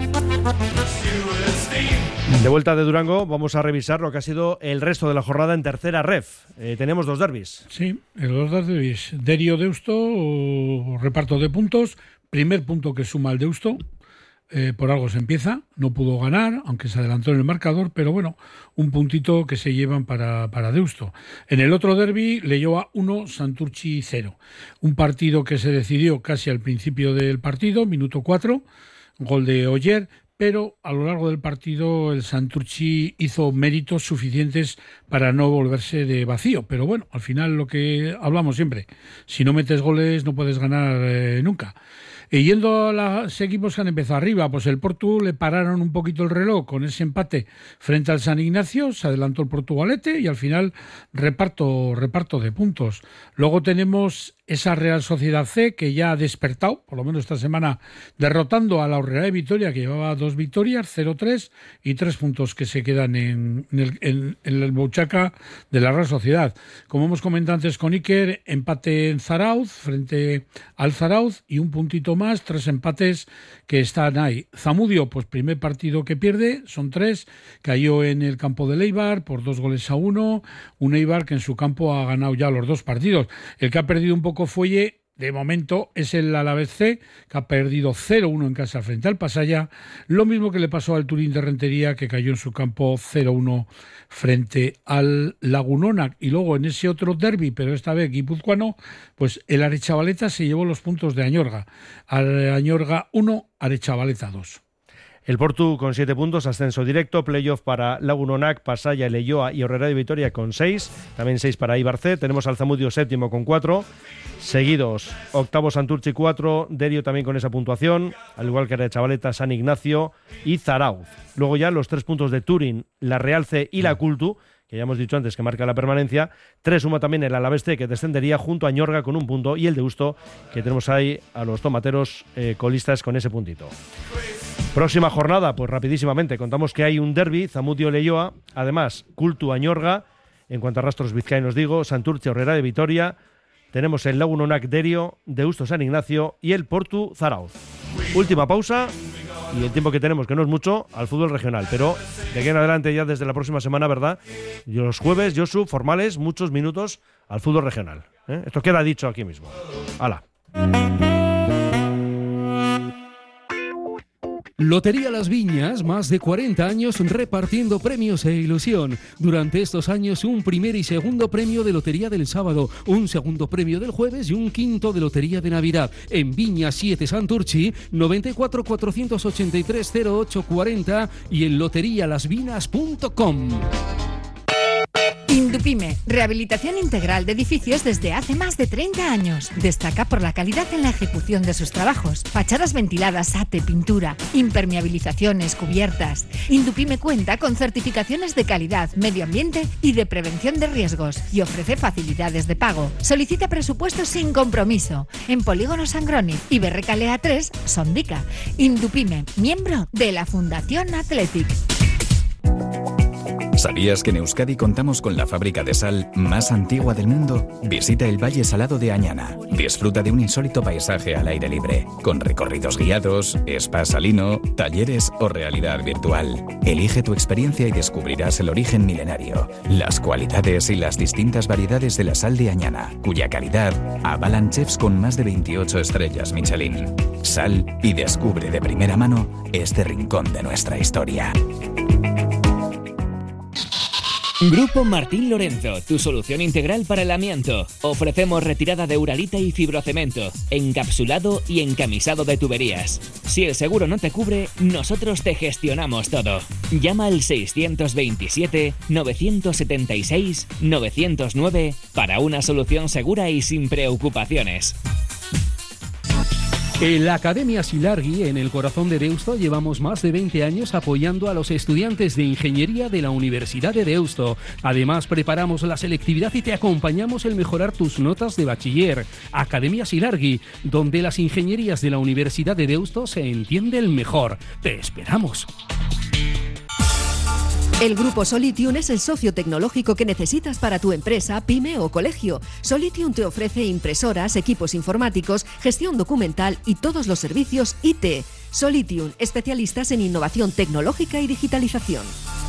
Speaker 2: De vuelta de Durango, vamos a revisar lo que ha sido el resto de la jornada en tercera ref. Eh, tenemos dos derbis.
Speaker 3: Sí, los dos derbis. Derio-Deusto, reparto de puntos. Primer punto que suma el Deusto. Eh, por algo se empieza. No pudo ganar, aunque se adelantó en el marcador, pero bueno, un puntito que se llevan para, para Deusto. En el otro derbi, Leioa uno, Santurtzi cero. Un partido que se decidió casi al principio del partido, minuto cuatro, gol de Oyer. Pero a lo largo del partido el Santurtzi hizo méritos suficientes para no volverse de vacío. Pero bueno, al final lo que hablamos siempre, si no metes goles no puedes ganar eh, nunca. Y yendo a los equipos que han empezado arriba, pues el Portu le pararon un poquito el reloj con ese empate frente al San Ignacio, se adelantó el Portugalete y al final reparto, reparto de puntos. Luego tenemos esa Real Sociedad C que ya ha despertado, por lo menos esta semana, derrotando a la Aurrera de Vitoria, que llevaba dos victorias, cero tres, y tres puntos que se quedan en, en, el, en, en el Bouchaca de la Real Sociedad. Como hemos comentado antes con Iker, empate en Zarauz frente al Zarauz y un puntito más, tres empates que están ahí. Zamudio, pues primer partido que pierde, son tres, cayó en el campo del Eibar por dos goles a uno, un Eibar que en su campo ha ganado ya los dos partidos. El que ha perdido un poco fuelle, de momento, es el Alavés C, que ha perdido cero uno en casa frente al Pasaya, lo mismo que le pasó al Turín de Rentería, que cayó en su campo cero uno frente al Lagunona. Y luego en ese otro derbi, pero esta vez guipuzcoano, pues el Arechavaleta se llevó los puntos de Añorga. Añorga uno, Arechavaleta dos.
Speaker 2: El Portu con siete puntos, ascenso directo, playoff para Lagunonac, Pasaya, Leioa y Aurrera de Vitoria con seis, también seis para Eibar C. Tenemos al Zamudio séptimo con cuatro, seguidos octavo Santurtzi cuatro, Derio también con esa puntuación, al igual que Arechavaleta, San Ignacio y Zarauz. Luego ya los tres puntos de Turín, la Real C y la Cultu, que ya hemos dicho antes que marca la permanencia. Tres suma también el Alavés C, que descendería junto a Ñorga con un punto, y el Deusto, que tenemos ahí a los tomateros eh, colistas con ese puntito. Próxima jornada, pues rapidísimamente, contamos que hay un derbi, Zamudio-Leioa, además Cultu Añorga, en cuanto a rastros vizcaínos digo, Santurtzi Aurrera de Vitoria, tenemos el Lagunonac Derio, Deusto San Ignacio y el Portu Zarauz. Última pausa y el tiempo que tenemos, que no es mucho, al fútbol regional, pero de aquí en adelante ya desde la próxima semana, ¿verdad? Y los jueves, Josu, formales, muchos minutos al fútbol regional. ¿eh? Esto queda dicho aquí mismo. ¡Hala!
Speaker 7: Lotería Las Viñas, más de cuarenta años repartiendo premios e ilusión. Durante estos años, un primer y segundo premio de Lotería del sábado, un segundo premio del jueves y un quinto de Lotería de Navidad. En Viña siete Santurchi, noventa y cuatro, cuatrocientos ochenta y tres, cero ocho cuarenta y en lotería las vinas punto com.
Speaker 9: Indupime, rehabilitación integral de edificios desde hace más de treinta años. Destaca por la calidad en la ejecución de sus trabajos. Fachadas ventiladas, ate, pintura, impermeabilizaciones, cubiertas. Indupime cuenta con certificaciones de calidad, medio ambiente y de prevención de riesgos y ofrece facilidades de pago. Solicita presupuestos sin compromiso en Polígono Sangroni y Berrecalea tres, Sondica. Indupime, miembro de la Fundación Athletic.
Speaker 13: ¿Sabías que en Euskadi contamos con la fábrica de sal más antigua del mundo? Visita el Valle Salado de Añana. Disfruta de un insólito paisaje al aire libre, con recorridos guiados, spa salino, talleres o realidad virtual. Elige tu experiencia y descubrirás el origen milenario, las cualidades y las distintas variedades de la sal de Añana, cuya calidad avalan chefs con más de veintiocho estrellas Michelin. Sal y descubre de primera mano este rincón de nuestra historia.
Speaker 6: Grupo Martín Lorenzo, tu solución integral para el amianto. Ofrecemos retirada de uralita y fibrocemento, encapsulado y encamisado de tuberías. Si el seguro no te cubre, nosotros te gestionamos todo. Llama al seiscientos veintisiete, novecientos setenta y seis, novecientos nueve para una solución segura y sin preocupaciones.
Speaker 7: En la Academia Silargui, en el corazón de Deusto, llevamos más de veinte años apoyando a los estudiantes de Ingeniería de la Universidad de Deusto. Además, preparamos la selectividad y te acompañamos en mejorar tus notas de bachiller. Academia Silargui, donde las ingenierías de la Universidad de Deusto se entienden mejor. ¡Te esperamos!
Speaker 18: El Grupo Solitium es el socio tecnológico que necesitas para tu empresa, pyme o colegio. Solitium te ofrece impresoras, equipos informáticos, gestión documental y todos los servicios I T. Solitium, especialistas en innovación tecnológica y digitalización.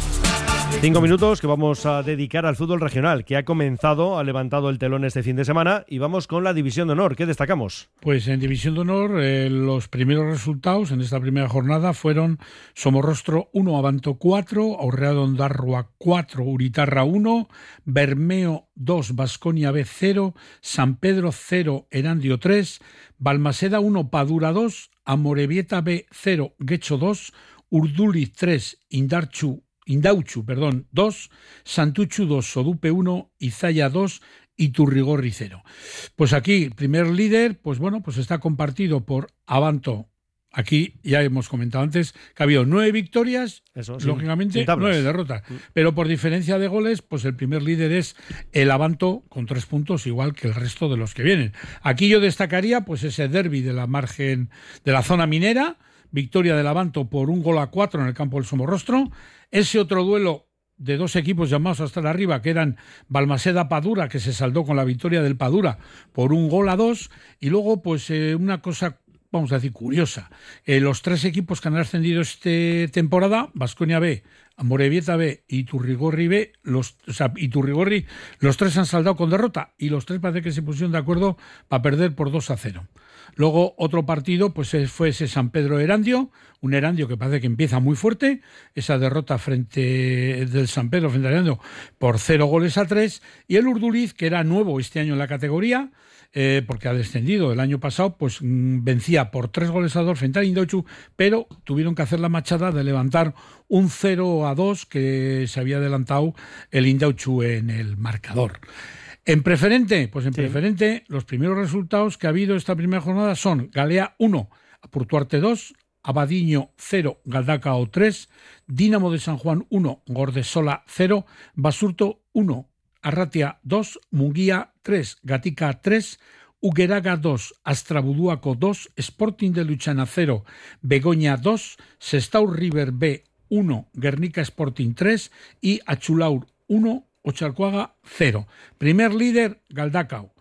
Speaker 2: Cinco minutos que vamos a dedicar al fútbol regional, que ha comenzado, ha levantado el telón este fin de semana y vamos con la División de Honor. ¿Qué destacamos?
Speaker 3: Pues en División de Honor eh, los primeros resultados en esta primera jornada fueron Somorrostro uno, Abanto cuatro, Aurrea de Ondarroa cuatro, Uritarra uno, Bermeo dos, Baskonia B cero, San Pedro cero, Erandio tres, Balmaseda uno, Padura dos, Amorebieta B cero, Guecho dos, Urduliz tres, Indarchu Indauchu, perdón, dos, Santuchu dos, Sodupe uno, Izaya dos y Turrigorri cero. Pues aquí, el primer líder, pues bueno, pues está compartido por Abanto. Aquí ya hemos comentado antes que ha habido nueve victorias, Eso, lógicamente sin nueve derrotas. Pero por diferencia de goles, pues el primer líder es el Abanto con tres puntos, igual que el resto de los que vienen. Aquí yo destacaría pues ese derbi de la margen de la zona minera, victoria del Abanto por un gol a cuatro en el campo del Somorrostro. Ese otro duelo de dos equipos llamados a estar arriba, que eran Balmaseda-Padura, que se saldó con la victoria del Padura por un gol a dos. Y luego, pues eh, una cosa, vamos a decir, curiosa. Eh, los tres equipos que han ascendido esta temporada, Baskonia B, Amorebieta B y Turrigorri B, los, o sea, y Turrigorri, los tres han saldado con derrota y los tres parece que se pusieron de acuerdo para perder por dos a cero. Luego otro partido pues fue ese San Pedro Erandio, un Erandio que parece que empieza muy fuerte, esa derrota frente del San Pedro frente al Erandio por cero goles a tres, y el Urduliz, que era nuevo este año en la categoría, eh, porque ha descendido el año pasado, pues mmm, vencía por tres goles a dos frente al Indauchu, pero tuvieron que hacer la machada de levantar un cero a dos que se había adelantado el Indauchu en el marcador. En preferente, pues en sí. preferente, los primeros resultados que ha habido esta primera jornada son Galea uno, Apurtuarte dos, Abadiño cero, Galdacao tres, Dínamo de San Juan uno, Gordesola cero, Basurto uno, Arratia dos, Munguía tres, Gatica tres, Ugueraga dos, Astrabudúaco dos, Sporting de Luchana cero, Begoña dos, Sestao River B uno, Guernica Sporting tres y Achulaur uno, Ochalcuaga cero. Primer líder, Galdacao.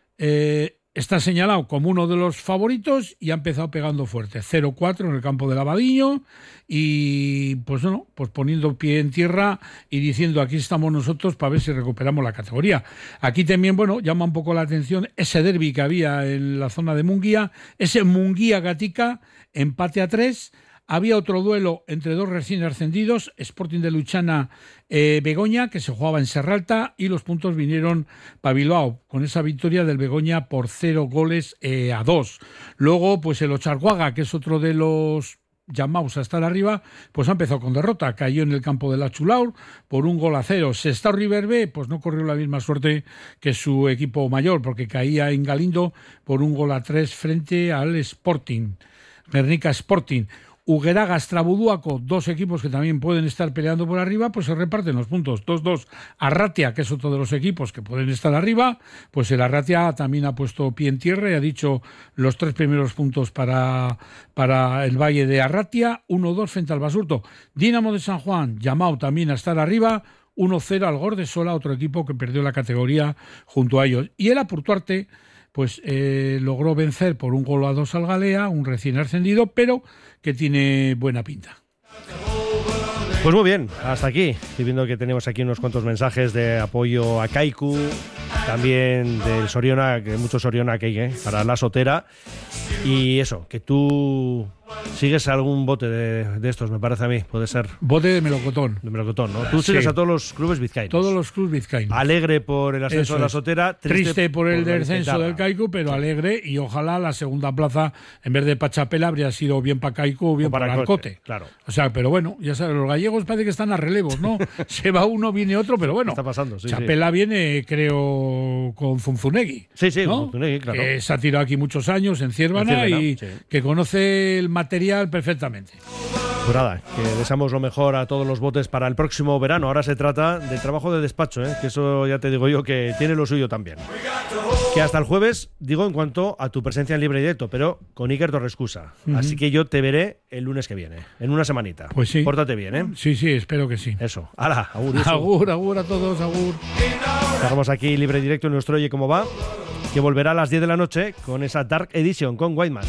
Speaker 3: Eh, está señalado como uno de los favoritos y ha empezado pegando fuerte. cero cuatro en el campo del Abadiño y pues no, pues poniendo pie en tierra y diciendo aquí estamos nosotros para ver si recuperamos la categoría. Aquí también, bueno, llama un poco la atención ese derbi que había en la zona de Munguía, ese Munguía-Gatica, empate a tres. Había otro duelo entre dos recién ascendidos, Sporting de Luchana, eh, Begoña, que se jugaba en Serralta, y los puntos vinieron para Bilbao, con esa victoria del Begoña por cero goles eh, a dos. Luego, pues el Ocharguaga, que es otro de los llamados a estar arriba, pues ha empezado con derrota, cayó en el campo de la Chulaur por un gol a cero. Sestao River B, pues no corrió la misma suerte que su equipo mayor, porque caía en Galindo por un gol a tres frente al Sporting, Guernica Sporting. Hugueraga, Estrabuduaco, dos equipos que también pueden estar peleando por arriba, pues se reparten los puntos. dos dos. Arratia, que es otro de los equipos que pueden estar arriba, pues el Arratia también ha puesto pie en tierra y ha dicho los tres primeros puntos para, para el Valle de Arratia, uno dos frente al Basurto. Dinamo de San Juan, llamado también a estar arriba, uno cero al Gordesola, otro equipo que perdió la categoría junto a ellos. Y el Apurtuarte, pues eh, logró vencer por un gol a dos al Galea, un recién ascendido, pero que tiene buena pinta.
Speaker 2: Pues muy bien, hasta aquí. Estoy viendo que tenemos aquí unos cuantos mensajes de apoyo a Kaiku, también del Soriona, que mucho Soriona que hay, ¿eh? Para la Sotera. Y eso, que tú sigues algún bote de, de estos, me parece a mí, puede ser.
Speaker 3: Bote de melocotón.
Speaker 2: De melocotón, ¿no? Tú sigues sí. a todos los clubes vizcaínos.
Speaker 3: Todos los clubes vizcaínos.
Speaker 2: Alegre por el ascenso eso de la Sotera,
Speaker 3: triste,
Speaker 2: triste
Speaker 3: por el
Speaker 2: por
Speaker 3: descenso del Kaiku, pero alegre, y ojalá la segunda plaza, en vez de Pachapela, habría sido bien para Kaiku o bien o para, para Arcote.
Speaker 2: Cote, claro.
Speaker 3: O sea, pero bueno, ya sabes, los gallegos parece que están a relevos, ¿no? Se va uno, viene otro, pero bueno.
Speaker 2: Está pasando, sí,
Speaker 3: Chapela
Speaker 2: sí.
Speaker 3: viene, creo, con Zunzunegui.
Speaker 2: Sí, sí,
Speaker 3: ¿no?
Speaker 2: Zunzunegui, claro.
Speaker 3: Que se ha tirado aquí muchos años en Ciervana y sí. que conoce el material perfectamente.
Speaker 2: Pues nada, que deseamos lo mejor a todos los botes para el próximo verano. Ahora se trata del trabajo de despacho, ¿eh? Que eso ya te digo yo que tiene lo suyo también. Que hasta el jueves, digo, en cuanto a tu presencia en libre directo, pero con Iker Torrescusa. Uh-huh. Así que yo te veré el lunes que viene, en una semanita.
Speaker 3: Pues sí.
Speaker 2: Pórtate bien, ¿eh?
Speaker 3: Sí, sí, espero que sí.
Speaker 2: Eso. ¡Hala! Agur, eso.
Speaker 3: Agur, agur a todos, agur.
Speaker 2: Cerramos aquí libre directo en nuestro Oye Cómo Va, que volverá a las diez de la noche con esa Dark Edition con Whiteman.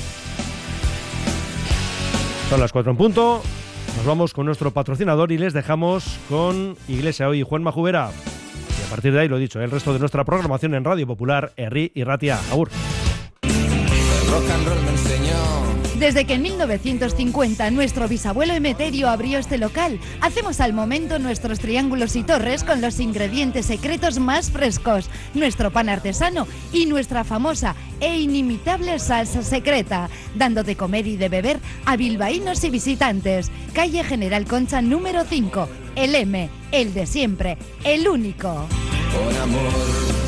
Speaker 2: Son las cuatro en punto. Nos vamos con nuestro patrocinador y les dejamos con Iglesia Hoy y Juan Majubera. Y a partir de ahí, lo dicho, el resto de nuestra programación en Radio Popular, Herri y Ratia. Agur.
Speaker 19: El rock and roll me enseñó.
Speaker 14: Desde que en mil novecientos cincuenta nuestro bisabuelo Emeterio abrió este local, hacemos al momento nuestros triángulos y torres con los ingredientes secretos más frescos, nuestro pan artesano y nuestra famosa e inimitable salsa secreta, dando de comer y de beber a bilbaínos y visitantes. Calle General Concha número cinco, el M, el de siempre, el único.
Speaker 19: Con amor.